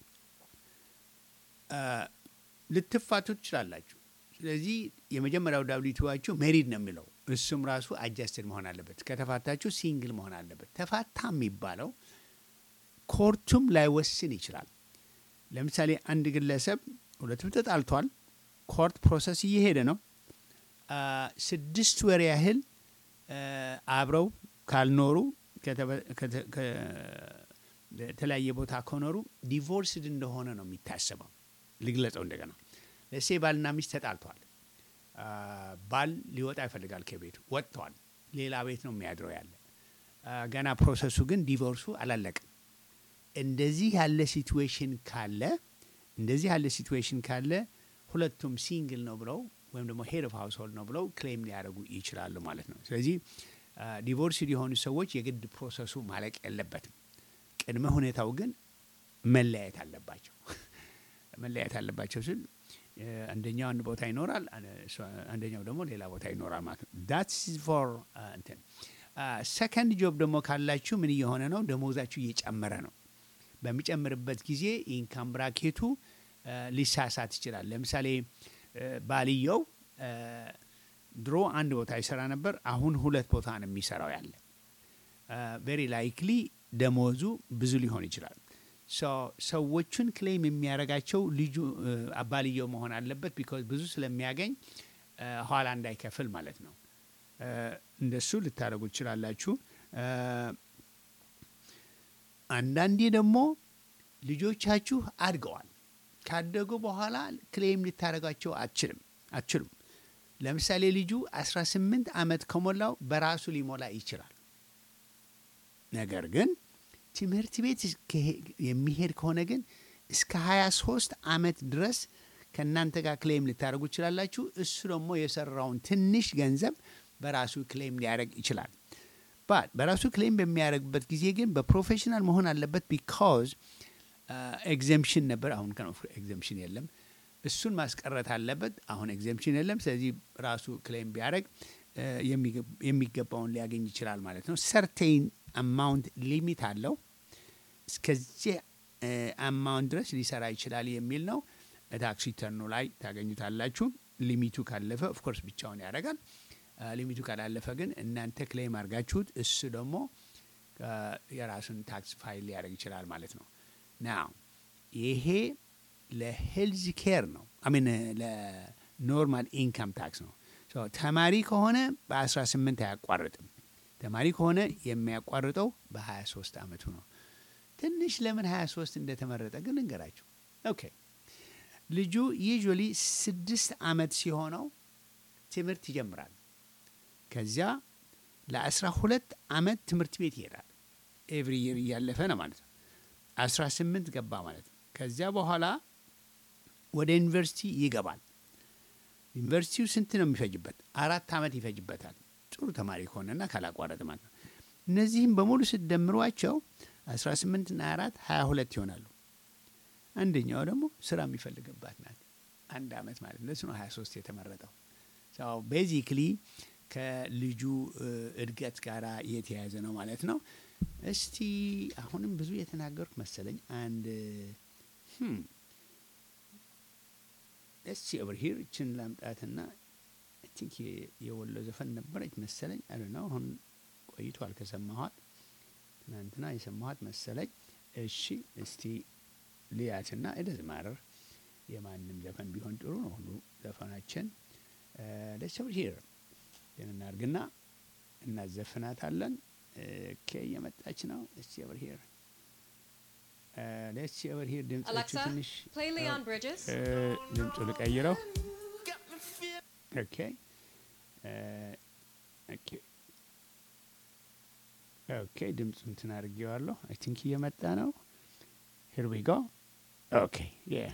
ልትፋቱ ትችላላችሁ። ስለዚህ የመጀመሪያው ዳብሊው ቱዋችሁ ሜሪድ ነው የሚለው እሱም ራሱ አጃስትድ መሆን አለበት። ከተፋታችሁ ሲንግል መሆን አለበት። ተፋታ የሚባለው ኮርቱም ላይወስን ይችላል። ለምሳሌ አንድ ግለሰብ ሁለቱም ተጣልቷል፣ ኮርት ፕሮሰስ እየሄደ ነው። ስድስት ወር ያህል አብረው ካልኖሩ ከተለያየ ቦታ ከኖሩ ዲቮርስድ እንደሆነ ነው የሚታሰበው። ልግለጸው እንደገና። ለሴ ባልና ሚስት ተጣልቷል። ባል ሊወጣ ይፈልጋል ከቤቱ፣ ወጥቷል። ሌላ ቤት ነው የሚያድረው ያለ። ገና ፕሮሰሱ ግን ዲቮርሱ አላለቀም። እንደዚህ ያለ ሲቹዌሽን ካለ እንደዚህ ያለ ሲቹዌሽን ካለ ሁለቱም ሲንግል ነው ብለው ወይም ደግሞ ሄድ ኦፍ ሃውስሆልድ ነው ብለው ክሌም ሊያደርጉ ይችላሉ ማለት ነው። ስለዚህ ዲቮርስ የሆኑ ሰዎች የግድ ፕሮሰሱ ማለቅ የለበትም። ቅድመ ሁኔታው ግን መለያየት አለባቸው። መለያየት አለባቸው ስል አንደኛው አንድ ቦታ ይኖራል፣ አንደኛው ደግሞ ሌላ ቦታ ይኖራል ማለት ነው። ዳትስ ፎር እንትን ሰከንድ ጆብ ደግሞ ካላችሁ ምን እየሆነ ነው? ደሞዛችሁ እየጨመረ ነው። በሚጨምርበት ጊዜ ኢንካም ብራኬቱ ሊሳሳት ይችላል። ለምሳሌ ባልየው ድሮ አንድ ቦታ ይሰራ ነበር፣ አሁን ሁለት ቦታ ነው የሚሰራው ያለ። ቬሪ ላይክሊ ደሞዙ ብዙ ሊሆን ይችላል። ሰዎቹን ክሌም የሚያደርጋቸው ልጁ አባልየው መሆን አለበት። ቢኮዝ ብዙ ስለሚያገኝ ኋላ እንዳይከፍል ማለት ነው። እንደሱ ልታደርጉ ትችላላችሁ። አንዳንዴ ደግሞ ልጆቻችሁ አድገዋል። ካደጉ በኋላ ክሌም ልታደርጋቸው አትችልም አትችሉም። ለምሳሌ ልጁ አስራ ስምንት ዓመት ከሞላው በራሱ ሊሞላ ይችላል። ነገር ግን ትምህርት ቤት የሚሄድ ከሆነ ግን እስከ ሀያ ሶስት ዓመት ድረስ ከእናንተ ጋር ክሌም ልታደርጉ ትችላላችሁ። እሱ ደግሞ የሰራውን ትንሽ ገንዘብ በራሱ ክሌም ሊያደርግ ይችላል። ባት በራሱ ክሌም በሚያደርግበት ጊዜ ግን በፕሮፌሽናል መሆን አለበት። ቢካዝ ኤግዘምፕሽን ነበር፣ አሁን ከ ኤግዘምፕሽን የለም። እሱን ማስቀረት አለበት። አሁን ኤግዘምፕሽን የለም። ስለዚህ ራሱ ክሌም ቢያደርግ የሚገባውን ሊያገኝ ይችላል ማለት ነው። ሰርቴን አማውንት ሊሚት አለው። እስከዚህ አማውንት ድረስ ሊሰራ ይችላል የሚል ነው። ታክስ ሪተርኑ ላይ ታገኙታላችሁ። ሊሚቱ ካለፈ ኦፍኮርስ ብቻውን ያደርጋል። ሊሚቱ ካላለፈ ግን እናንተ ክሌም አድርጋችሁት እሱ ደግሞ የራሱን ታክስ ፋይል ሊያደርግ ይችላል ማለት ነው። ናው ይሄ ለሄልዝ ኬር ነው። አሚን ለኖርማል ኢንካም ታክስ ነው። ተማሪ ከሆነ በአስራ ስምንት አያቋርጥም። ተማሪ ከሆነ የሚያቋርጠው በሀያ ሶስት ዓመቱ ነው። ትንሽ ለምን ሀያ ሶስት እንደተመረጠ ግን እንገራችሁ። ኦኬ ልጁ ዩዥዋሊ ስድስት ዓመት ሲሆነው ትምህርት ይጀምራል። ከዚያ ለአስራ ሁለት ዓመት ትምህርት ቤት ይሄዳል። ኤቭሪ ይር እያለፈ ነው ማለት ነው። አስራ ስምንት ገባ ማለት ነው። ከዚያ በኋላ ወደ ዩኒቨርሲቲ ይገባል። ዩኒቨርሲቲው ስንት ነው የሚፈጅበት? አራት ዓመት ይፈጅበታል። ጥሩ ተማሪ ከሆነና ካላቋረጠ ማለት ነው። እነዚህም በሙሉ ስትደምሯቸው አስራ ስምንት እና አራት ሀያ ሁለት ይሆናሉ። አንደኛው ደግሞ ስራ የሚፈልግባት ናት። አንድ ዓመት ማለት ነው። ለሱ ነው ሀያ ሶስት የተመረጠው። ሶ ቤዚክሊ ከልጁ እድገት ጋር የተያያዘ ነው ማለት ነው። እስቲ አሁንም ብዙ የተናገርኩ መሰለኝ። አንድ hm እስቲ ኦቨር ሂር እችን ላምጣትና አይ ቲንክ የወሎ ዘፈን ነበረች መሰለኝ። አይ ዶንት ኖ አሁን ቆይቷል ከሰማኋት። ትናንትና የሰማኋት መሰለኝ። እሺ እስቲ ሊያትና ኢደዝ ማረር የማንም ዘፈን ቢሆን ጥሩ ነው። ሁሉ ዘፈናችን let's over here እናርግና እናዘፍናታለን። ኦኬ የመጣች ነው። እስቲ over here let's see over here ድምጽ ትንሽ play Leon Bridges ድምጽ ልቀይረው። ኦኬ ኦኬ ኦኬ ድምጽ እንትን አድርጌዋለሁ። አይ ቲንክ እየመጣ ነው። here we go okay yeah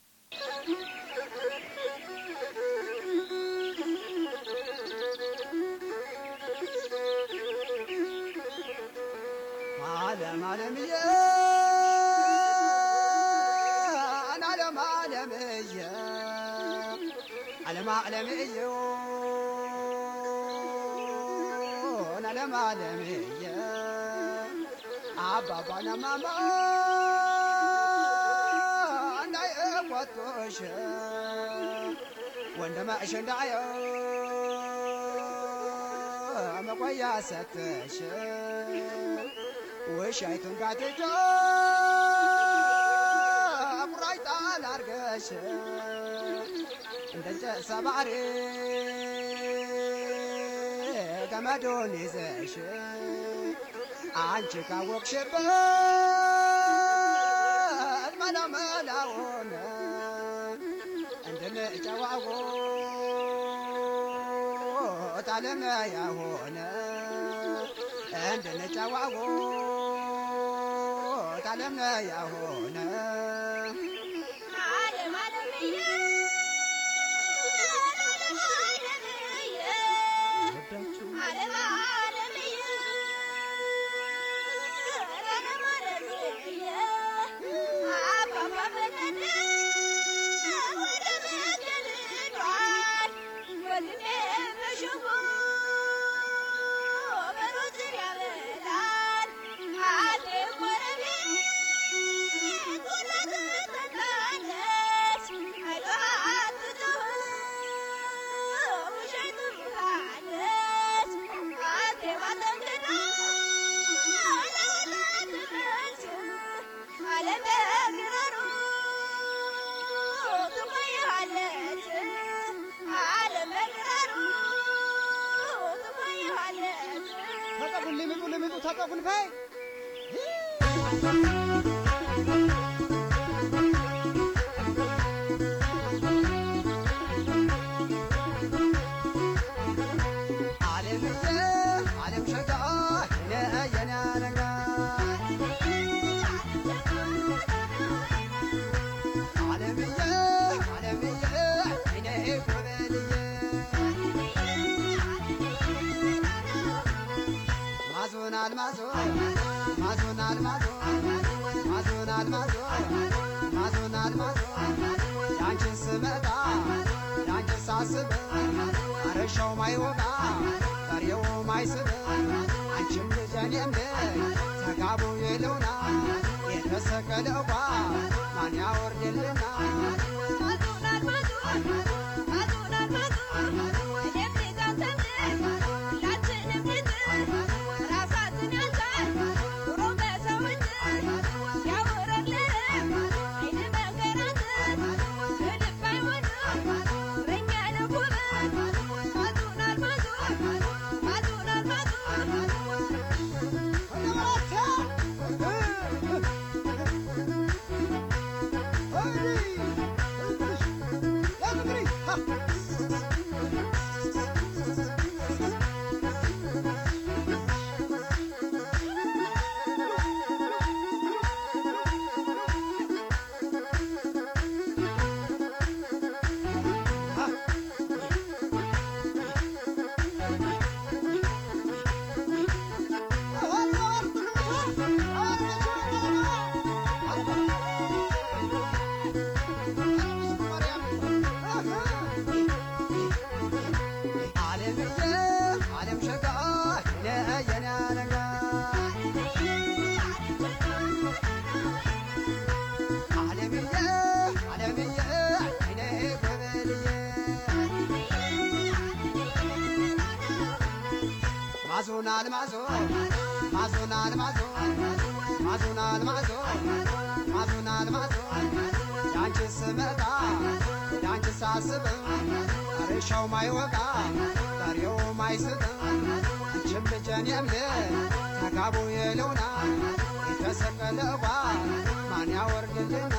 ዓለም ዓለምዬ ዓለም ዓለምዬ ዓለም ዓለምዬ ዓለም ዓለምዬ አባባና ማማ እንዳይቆጡሽ ወንድምሽ እንዳየው መቆያ ሰጥሽ ወሻይቱን ጋትቶ አቁራይ ጣል አርገሽ እንደንጨ ሰባሪ ገመዱን ይዘሽ አንቺ ካወቅሽበት መላመላውን እንድንጨዋወት ዓለም ያሆነ እንድንጨዋወት ዓለም ያሆነ ዓለም ዓለምዬ ዓለም ዓለምዬ ዓለም ዓለምዬ አባባ በገደ ወደ መገድዷል ወንድሜ በሽቦ በሮዝን ያበላል አቴ ወረቤ ጉለት ተጣለች አይሏት ትተው ውሸት ትብላለች አቴ ባተንግዳ ለወላት መልስ ዓለም በግራሩ ትቆይሃለች ዓለም በግራሩ ትቆይሃለች ተቀቡል ልምጡ ልምጡ ተቀቡል ፈይ ዓለምዬ ዓለም ሸጋ የነ የነ ነጋ ዓለምዬ ዓለምዬ እኔ ጎበልዬ ማዞን አልማዞ ማዞን አልማዞ ማዞን አልማዞ ማዞን አልማዞ ያንቺን ስመጣ ያንቺን ሳስብ አረሻው ማይወጋ በሬው ማይስብ አንቺም ልጅ እኔም ልጅ ተጋቡ ይሉና የተሰቀለው ማን ያወርድልና ማዞን አልማዞ ማዞን አልማዞ ማዞን አልማዞ ማዞን አልማዞ ያንቺ ስመጣ ያንቺ ሳስብ አሬሻው ማይወቃ ዛሬው ማይስጥ አንቺም ልጄን የምል ተጋቡ የለውና የተሰቀለ ባ ማን ያወርድልና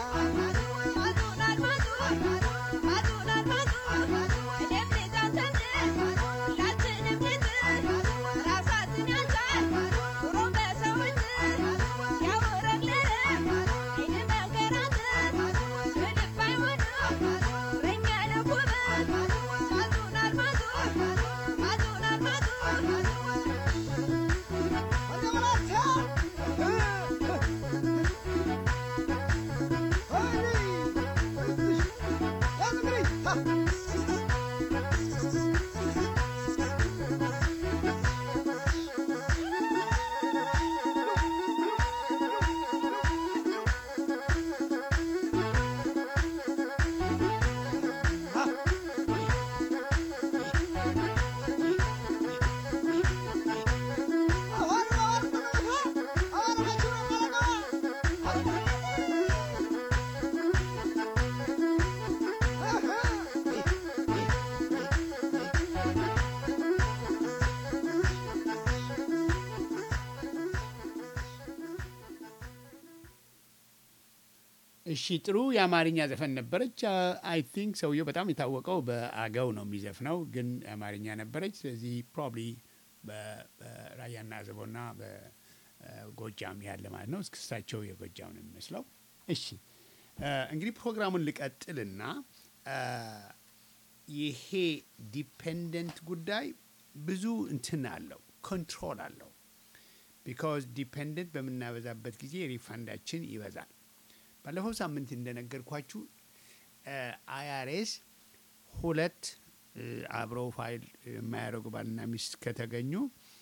እሺ ጥሩ የአማርኛ ዘፈን ነበረች። አይ ቲንክ ሰውየው በጣም የታወቀው በአገው ነው የሚዘፍነው፣ ግን አማርኛ ነበረች። ስለዚህ ፕሮባብሊ በራያና አዘቦና በጎጃም ያለ ማለት ነው። እስክስታቸው የጎጃም ነው የሚመስለው። እሺ እንግዲህ ፕሮግራሙን ልቀጥልና ይሄ ዲፔንደንት ጉዳይ ብዙ እንትን አለው፣ ኮንትሮል አለው። ቢካዝ ዲፔንደንት በምናበዛበት ጊዜ ሪፋንዳችን ይበዛል። ባለፈው ሳምንት እንደነገርኳችሁ አይአርኤስ ሁለት አብረው ፋይል የማያደርጉ ባልና ሚስት ከተገኙ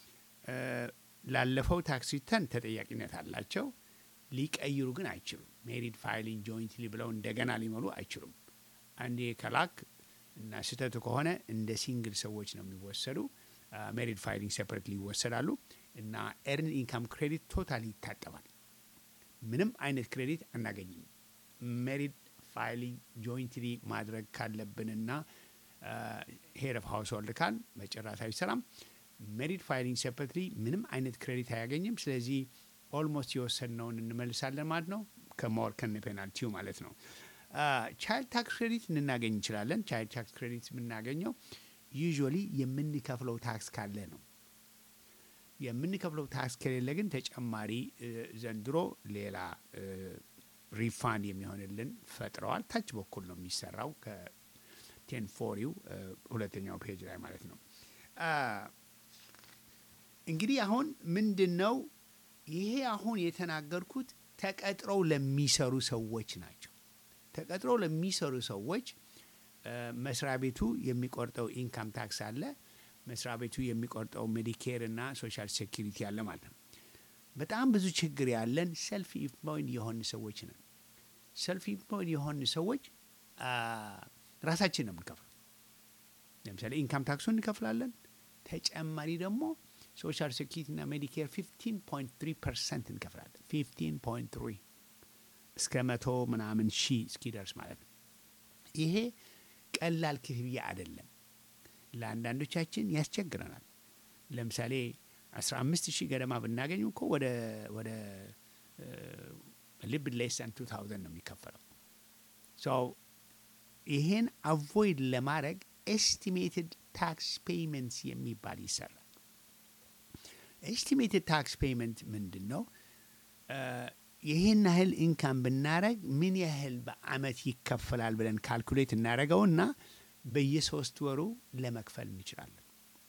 ላለፈው ታክስ ሪተርን ተጠያቂነት አላቸው። ሊቀይሩ ግን አይችሉም። ሜሪድ ፋይሊንግ ጆይንትሊ ብለው እንደገና ሊመሉ አይችሉም። አንዴ ከላክ እና ስህተቱ ከሆነ እንደ ሲንግል ሰዎች ነው የሚወሰዱ። ሜሪድ ፋይሊንግ ሴፐሬትሊ ይወሰዳሉ እና ኤርን ኢንካም ክሬዲት ቶታሊ ይታጠባል። ምንም አይነት ክሬዲት አናገኝም። ሜሪድ ፋይሊንግ ጆይንትሊ ማድረግ ካለብንና ሄድ ኦፍ ሃውስሆልድ ካል በጭራሽ አይሰራም። ሜሪድ ፋይሊንግ ሴፐሬትሊ ምንም አይነት ክሬዲት አያገኝም። ስለዚህ ኦልሞስት የወሰድነውን እንመልሳለን ማለት ነው፣ ከሞር ከነ ፔናልቲው ማለት ነው። ቻይልድ ታክስ ክሬዲት እንናገኝ እንችላለን። ቻይልድ ታክስ ክሬዲት የምናገኘው ዩዥዋሊ የምንከፍለው ታክስ ካለ ነው። የምንከፍለው ታክስ ከሌለ ግን ተጨማሪ ዘንድሮ ሌላ ሪፋንድ የሚሆንልን ፈጥረዋል። ታች በኩል ነው የሚሰራው ከቴን ፎሪው ሁለተኛው ፔጅ ላይ ማለት ነው። እንግዲህ አሁን ምንድን ነው ይሄ አሁን የተናገርኩት ተቀጥረው ለሚሰሩ ሰዎች ናቸው። ተቀጥረው ለሚሰሩ ሰዎች መስሪያ ቤቱ የሚቆርጠው ኢንካም ታክስ አለ። መስሪያ ቤቱ የሚቆርጠው ሜዲኬር እና ሶሻል ሴኩሪቲ አለ ማለት ነው። በጣም ብዙ ችግር ያለን ሰልፍ ኢምፕሎይድ የሆን ሰዎች ነን። ሰልፍ ኢምፕሎይድ የሆን ሰዎች ራሳችን ነው የምንከፍለው። ለምሳሌ ኢንካም ታክሱን እንከፍላለን። ተጨማሪ ደግሞ ሶሻል ሴኩሪቲ እና ሜዲኬር ፊፍቲን ፖይንት ትሪ ፐርሰንት እንከፍላለን። ፊፍቲን ፖይንት ትሪ እስከ መቶ ምናምን ሺህ እስኪደርስ ማለት ነው። ይሄ ቀላል ክፍያ አይደለም። ለአንዳንዶቻችን ያስቸግረናል። ለምሳሌ አስራ አምስት ሺህ ገደማ ብናገኙ እኮ ወደ ወደ ሊብ ሌስ ዛን ቱ ታውዘንድ ነው የሚከፈለው። ሶ ይሄን አቮይድ ለማድረግ ኤስቲሜትድ ታክስ ፔይመንትስ የሚባል ይሰራል። ኤስቲሜትድ ታክስ ፔይመንት ምንድን ነው? ይሄን ያህል ኢንካም ብናረግ ምን ያህል በአመት ይከፈላል ብለን ካልኩሌት እናደርገውና በየሶስት ወሩ ለመክፈል እንችላለን።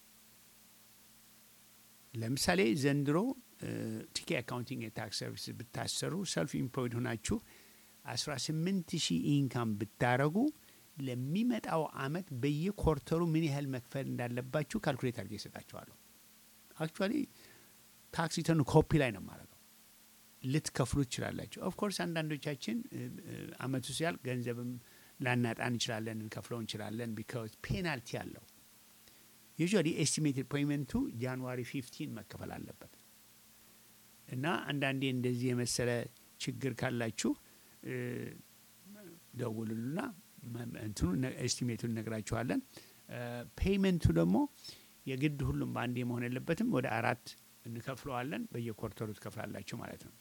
ለምሳሌ ዘንድሮ ቲኬ አካውንቲንግ የታክስ ሰርቪስ ብታሰሩ ሰልፍ ኢምፕሎይድ ሆናችሁ አስራ ስምንት ሺህ ኢንካም ብታረጉ ለሚመጣው አመት በየኮርተሩ ምን ያህል መክፈል እንዳለባችሁ ካልኩሌት አድርጌ እሰጣችኋለሁ። አክቹዋሊ ታክስ ሪተርኑ ኮፒ ላይ ነው የማደርገው። ልትከፍሉ ትችላላችሁ። ኦፍ ኮርስ አንዳንዶቻችን አመቱ ሲያልቅ ገንዘብም ላናጣ እንችላለን፣ እንከፍለው እንችላለን። ቢካዝ ፔናልቲ አለው። ዩዥዋሊ ኤስቲሜትድ ፔይመንቱ ጃንዋሪ ፊፍቲን መከፈል አለበት እና አንዳንዴ እንደዚህ የመሰለ ችግር ካላችሁ ደውሉልና እንትኑ ኤስቲሜቱን ነግራችኋለን። ፔይመንቱ ደግሞ የግድ ሁሉም በአንዴ መሆን የለበትም። ወደ አራት እንከፍለዋለን። በየኮርተሩ ትከፍላላችሁ ማለት ነው።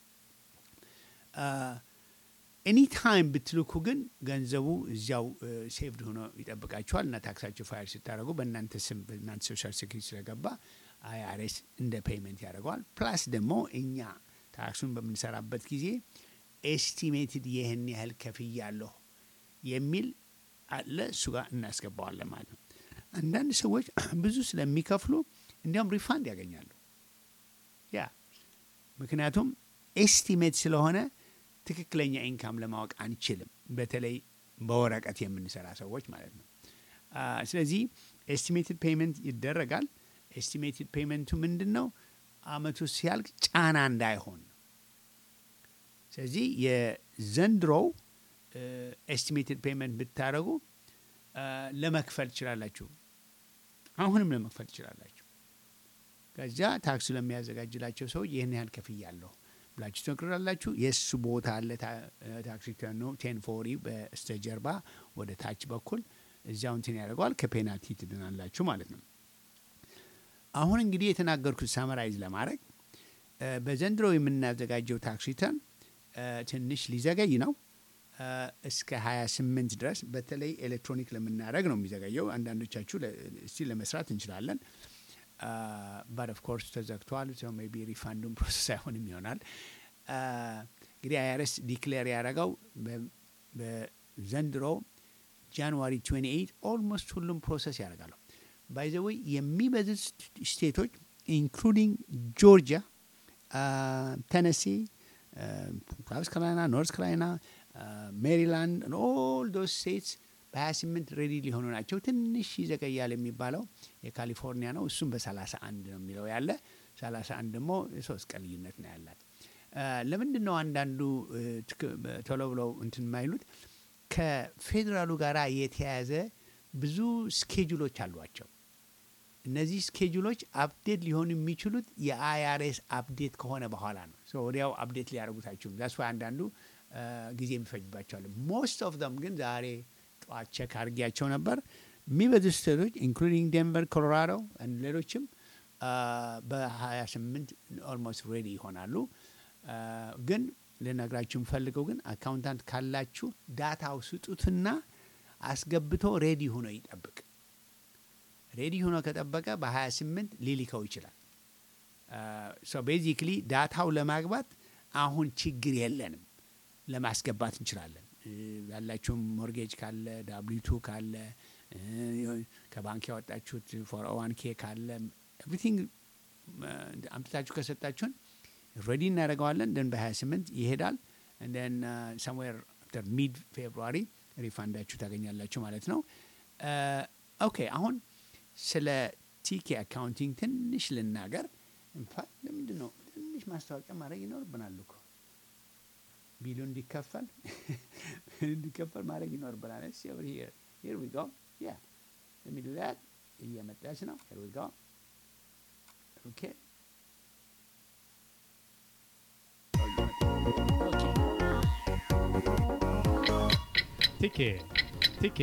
ኤኒ ታይም ብትልኩ ግን ገንዘቡ እዚያው ሴቭድ ሆኖ ይጠብቃችኋል እና ታክሳችሁ ፋይል ስታደርጉ በእናንተ ስም በእናንተ ሶሻል ሴኩሪቲ ስለገባ አይአርኤስ እንደ ፔይመንት ያደርገዋል። ፕላስ ደግሞ እኛ ታክሱን በምንሰራበት ጊዜ ኤስቲሜትድ ይህን ያህል ከፍያለሁ የሚል አለ፣ እሱ ጋር እናስገባዋለን ማለት ነው። አንዳንድ ሰዎች ብዙ ስለሚከፍሉ እንዲያውም ሪፋንድ ያገኛሉ። ያ ምክንያቱም ኤስቲሜት ስለሆነ ትክክለኛ ኢንካም ለማወቅ አንችልም፣ በተለይ በወረቀት የምንሰራ ሰዎች ማለት ነው። ስለዚህ ኤስቲሜትድ ፔይመንት ይደረጋል። ኤስቲሜትድ ፔይመንቱ ምንድን ነው? አመቱ ሲያልቅ ጫና እንዳይሆን ነው። ስለዚህ የዘንድሮው ኤስቲሜትድ ፔይመንት ብታደረጉ ለመክፈል ትችላላችሁ። አሁንም ለመክፈል ትችላላችሁ። ከዚያ ታክሱ ለሚያዘጋጅላቸው ሰው ይህን ያህል ከፍያለሁ ብላችሁ ትነግራላችሁ። የእሱ ቦታ አለ ታክስ ሪተርኑ ቴን ፎሪ በስተጀርባ ወደ ታች በኩል እዚያው እንትን ያደርገዋል። ከፔናልቲ ትድናላችሁ ማለት ነው። አሁን እንግዲህ የተናገርኩት ሳመራይዝ ለማድረግ በዘንድሮ የምናዘጋጀው ታክስ ሪተርን ትንሽ ሊዘገይ ነው እስከ ሀያ ስምንት ድረስ። በተለይ ኤሌክትሮኒክ ለምናደርግ ነው የሚዘገየው። አንዳንዶቻችሁ እስቲ ለመስራት እንችላለን ባት ኦፍ ኮርስ ተዘግቷል። ሶ ሜይ ቢ ሪፋንዱን ፕሮሰስ አይሆንም ይሆናል። እንግዲህ አይአርኤስ ዲክሌር ያደረገው በዘንድሮ ጃንዋሪ ትዌንቲ ኤይት ኦልሞስት ሁሉም ፕሮሰስ ያደርጋሉ። ባይ ዘ ዌይ የሚበዙት ስቴቶች ኢንክሉዲንግ ጆርጂያ፣ ቴነሲ፣ ሳውዝ ካሮላይና፣ ኖርዝ ካሮላይና፣ ሜሪላንድ ኦል ዶስ ስቴትስ በሀያ ስምንት ሬዲ ሊሆኑ ናቸው። ትንሽ ይዘገያል የሚባለው የካሊፎርኒያ ነው። እሱም በሰላሳ አንድ ነው የሚለው ያለ ሰላሳ አንድ ደግሞ የሶስት ቀን ልዩነት ነው ያላት። ለምንድን ነው አንዳንዱ ቶሎ ብለው እንትን የማይሉት? ከፌዴራሉ ጋር የተያያዘ ብዙ ስኬጁሎች አሏቸው። እነዚህ ስኬጁሎች አፕዴት ሊሆኑ የሚችሉት የአይአርኤስ አፕዴት ከሆነ በኋላ ነው። ሶ ወዲያው አፕዴት ሊያደርጉት አይችሉም። ዛስ ዋይ አንዳንዱ ጊዜ የሚፈጅባቸዋል። ሞስት ኦፍ ዘም ግን ዛሬ ጠዋት ቼክ አድርጊያቸው ነበር። የሚበዙ ስቴቶች ኢንክሉዲንግ ዴንቨር፣ ኮሎራዶ፣ ሌሎችም በሀያ ስምንት ኦልሞስት ሬዲ ይሆናሉ። ግን ልነግራችሁ የምፈልገው ግን አካውንታንት ካላችሁ ዳታው ስጡትና አስገብቶ ሬዲ ሆኖ ይጠብቅ። ሬዲ ሆኖ ከጠበቀ በሀያ ስምንት ሊልከው ይችላል። ሶ ቤዚክሊ ዳታው ለማግባት አሁን ችግር የለንም፣ ለማስገባት እንችላለን። ያላችሁም ሞርጌጅ ካለ ዳብሊው ቱ ካለ ከባንክ ያወጣችሁት ፎር ኦ ዋን ኬ ካለ ኤቭሪቲንግ አምጥታችሁ ከሰጣችሁን ሬዲ እናደርገዋለን። ደን በሀያ ስምንት ይሄዳል። ደን ሰምዌር አፍተር ሚድ ፌብሩዋሪ ሪፋንዳችሁ ታገኛላችሁ ማለት ነው። ኦኬ አሁን ስለ ቲኬ አካውንቲንግ ትንሽ ልናገር። ኢንፋክት ለምንድን ነው ትንሽ ማስታወቂያ ማድረግ ይኖርብናል እኮ ቢሉ እንዲከፈል እንዲከፈል ማድረግ ይኖርብናል። እሺ ኦቨር ሂር ሂር ዊ ጎ ያ ለሚዱላት እየመጣች ነው። ሂር ዊ ጎ ኦኬ ቲኬ ቲኬ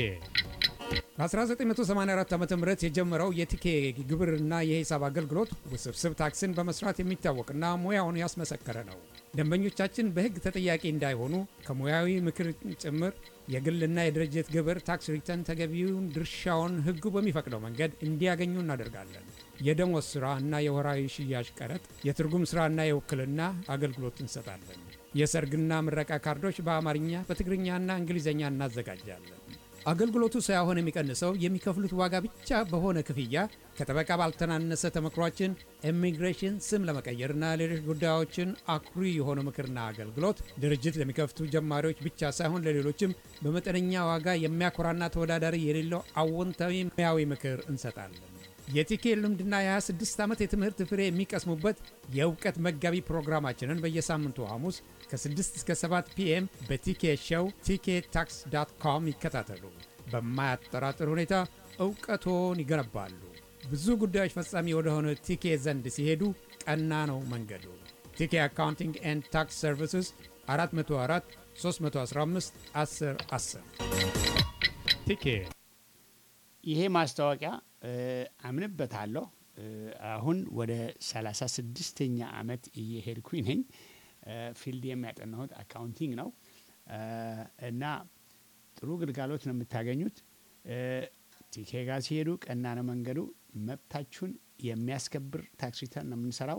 በ1984 ዓመተ ምህረት የጀመረው የቲኬ ግብርና የሂሳብ አገልግሎት ውስብስብ ታክስን በመስራት የሚታወቅና ሙያውን ያስመሰከረ ነው። ደንበኞቻችን በሕግ ተጠያቂ እንዳይሆኑ ከሙያዊ ምክር ጭምር የግልና የድርጅት ግብር ታክስ ሪተርን ተገቢውን ድርሻውን ሕጉ በሚፈቅደው መንገድ እንዲያገኙ እናደርጋለን። የደሞዝ ሥራ እና የወራዊ ሽያጭ ቀረጥ፣ የትርጉም ሥራና የውክልና አገልግሎት እንሰጣለን። የሰርግና ምረቃ ካርዶች በአማርኛ በትግርኛና እንግሊዝኛ እናዘጋጃለን። አገልግሎቱ ሳይሆን የሚቀንሰው የሚከፍሉት ዋጋ ብቻ በሆነ ክፍያ ከጠበቃ ባልተናነሰ ተመክሯችን ኢሚግሬሽን ስም ለመቀየርና ሌሎች ጉዳዮችን አኩሪ የሆነ ምክርና አገልግሎት ድርጅት ለሚከፍቱ ጀማሪዎች ብቻ ሳይሆን ለሌሎችም በመጠነኛ ዋጋ የሚያኮራና ተወዳዳሪ የሌለው አዎንታዊ ሙያዊ ምክር እንሰጣለን። የቲኬ ልምድና የ26 ዓመት የትምህርት ፍሬ የሚቀስሙበት የእውቀት መጋቢ ፕሮግራማችንን በየሳምንቱ ሐሙስ ከስድስት እስከ ሰባት ፒኤም በቲኬ ሾው ቲኬ ታክስ ዳት ኮም ይከታተሉ። በማያጠራጥር ሁኔታ እውቀቶን ይገነባሉ። ብዙ ጉዳዮች ፈጻሚ ወደ ሆነ ቲኬ ዘንድ ሲሄዱ ቀና ነው መንገዱ። ቲኬ አካውንቲንግ ኤንድ ታክስ ሰርቪስስ አራት መቶ አራት ሶስት መቶ አስራ አምስት አስር አስር ቲኬ። ይሄ ማስታወቂያ አምንበታለሁ። አሁን ወደ ሰላሳ ስድስተኛ ዓመት እየሄድኩኝ ነኝ። ፊልድ የሚያጠናሁት አካውንቲንግ ነው እና ጥሩ ግልጋሎት ነው የምታገኙት። ቲኬ ጋር ሲሄዱ ቀና ነው መንገዱ። መብታችሁን የሚያስከብር ታክስ ሪተርን ነው የምንሰራው።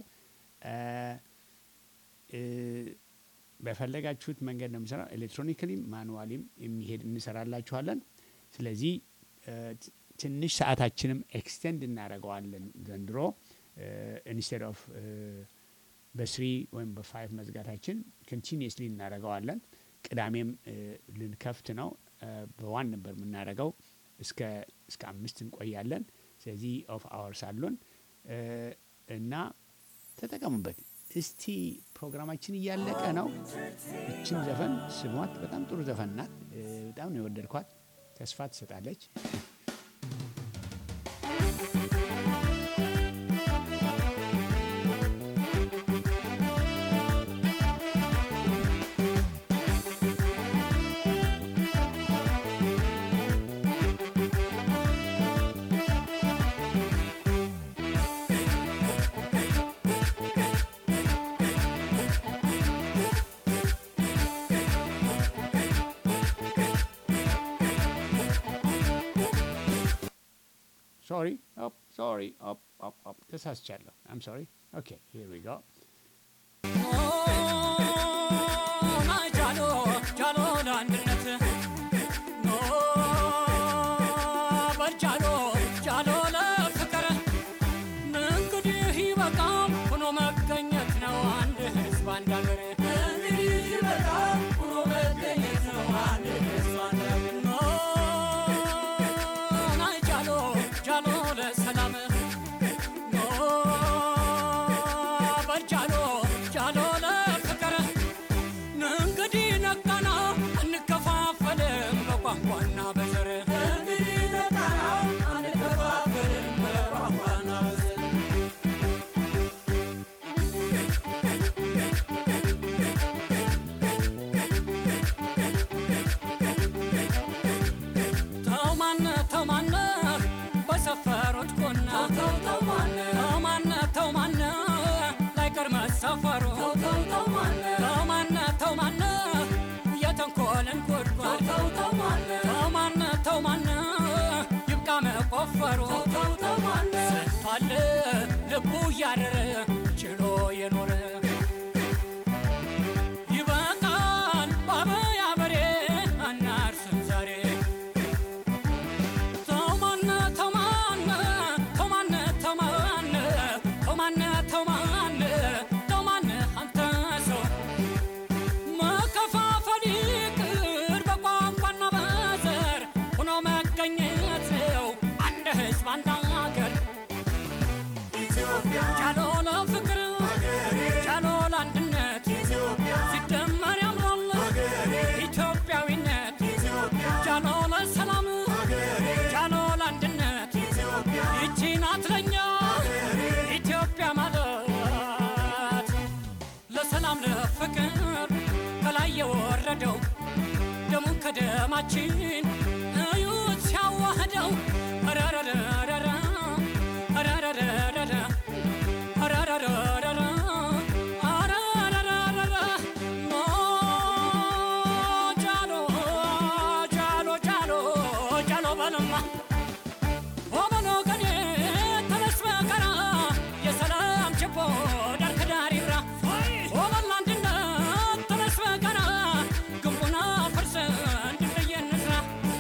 በፈለጋችሁት መንገድ ነው የምንሰራው። ኤሌክትሮኒካሊም ማኑዋሊም የሚሄድ እንሰራላችኋለን። ስለዚህ ትንሽ ሰዓታችንም ኤክስቴንድ እናደርገዋለን ዘንድሮ ኢንስቴድ ኦፍ በስሪ ወይም በፋይቭ መዝጋታችን ኮንቲኒየስሊ እናደርገዋለን። ቅዳሜም ልንከፍት ነው። በዋን ነበር የምናደርገው። እስከ እስከ አምስት እንቆያለን። ስለዚህ ኦፍ አወርስ አሉን እና ተጠቀሙበት። እስቲ ፕሮግራማችን እያለቀ ነው። እችን ዘፈን ስሟት። በጣም ጥሩ ዘፈን ናት። በጣም ነው የወደድኳት። ተስፋ ትሰጣለች። Sorry, up, sorry, up, up, up. ተሳስቻለሁ. I'm sorry. Okay, here we go. ደማችን እዩት ሲያዋህደው አራራራራ አራራራራ አራራራራ አራራራራ ኖ ጃሎ ጃሎ ጃሎ ጃሎ በለማ ሆመኖ ገኔ ተነስ በከራ የሰላም ችቦ ዳር ከዳር ይብራ ሆመን አንድነት ተነስ በከራ ግንቡና ፈርሰን ድልድይ እንስራ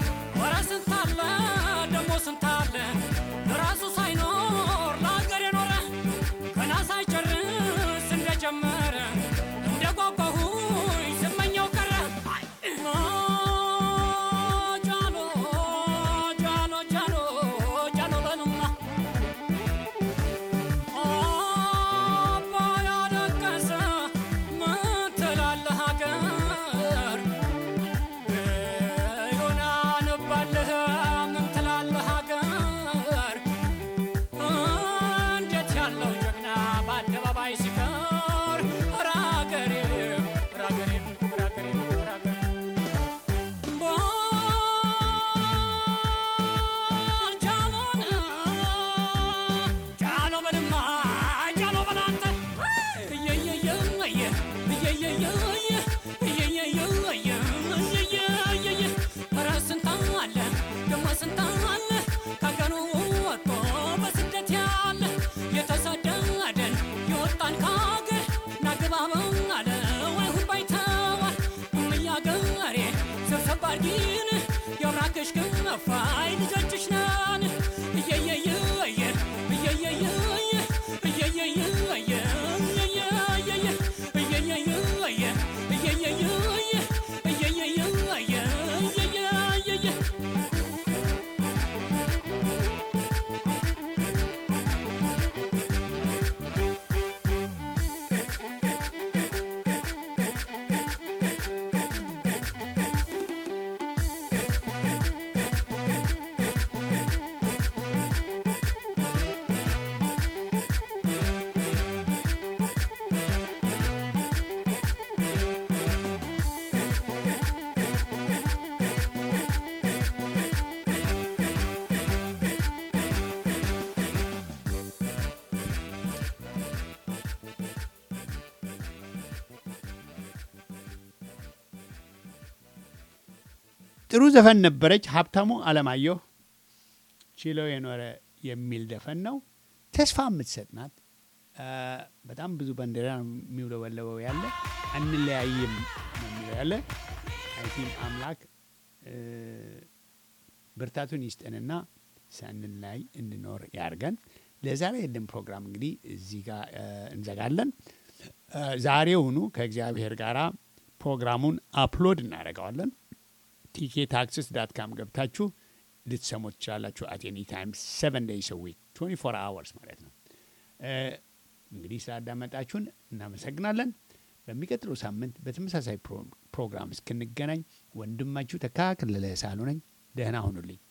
አባርጊን የብራክሽ ከፋይ ልጆችሽ ናን እየየየ እየየየ እየየየ ጥሩ ዘፈን ነበረች። ሀብታሙ አለማየሁ ቺሎ የኖረ የሚል ዘፈን ነው። ተስፋ የምትሰጥ ናት። በጣም ብዙ ባንዲራ የሚውለበለበው ያለ አንለያይም ነው የሚለው ያለ አይ ቲንክ አምላክ ብርታቱን ይስጠንና ሳንለያይ እንኖር ያርገን። ለዛሬ የለም ፕሮግራም እንግዲህ እዚህ ጋር እንዘጋለን። ዛሬውኑ ከእግዚአብሔር ጋራ ፕሮግራሙን አፕሎድ እናደርገዋለን። ቲኬ ታክሲስ ዳት ካም ገብታችሁ ልትሰሙት ትችላላችሁ። አት ኤኒ ታይም ሰቨን ዴይስ አ ዊክ ትዌንቲ ፎር አወርስ ማለት ነው። እንግዲህ ስላዳመጣችሁን እናመሰግናለን። በሚቀጥለው ሳምንት በተመሳሳይ ፕሮግራም እስክንገናኝ ወንድማችሁ ተካ ከለለ ሳሉ ነኝ። ደህና ሁኑልኝ።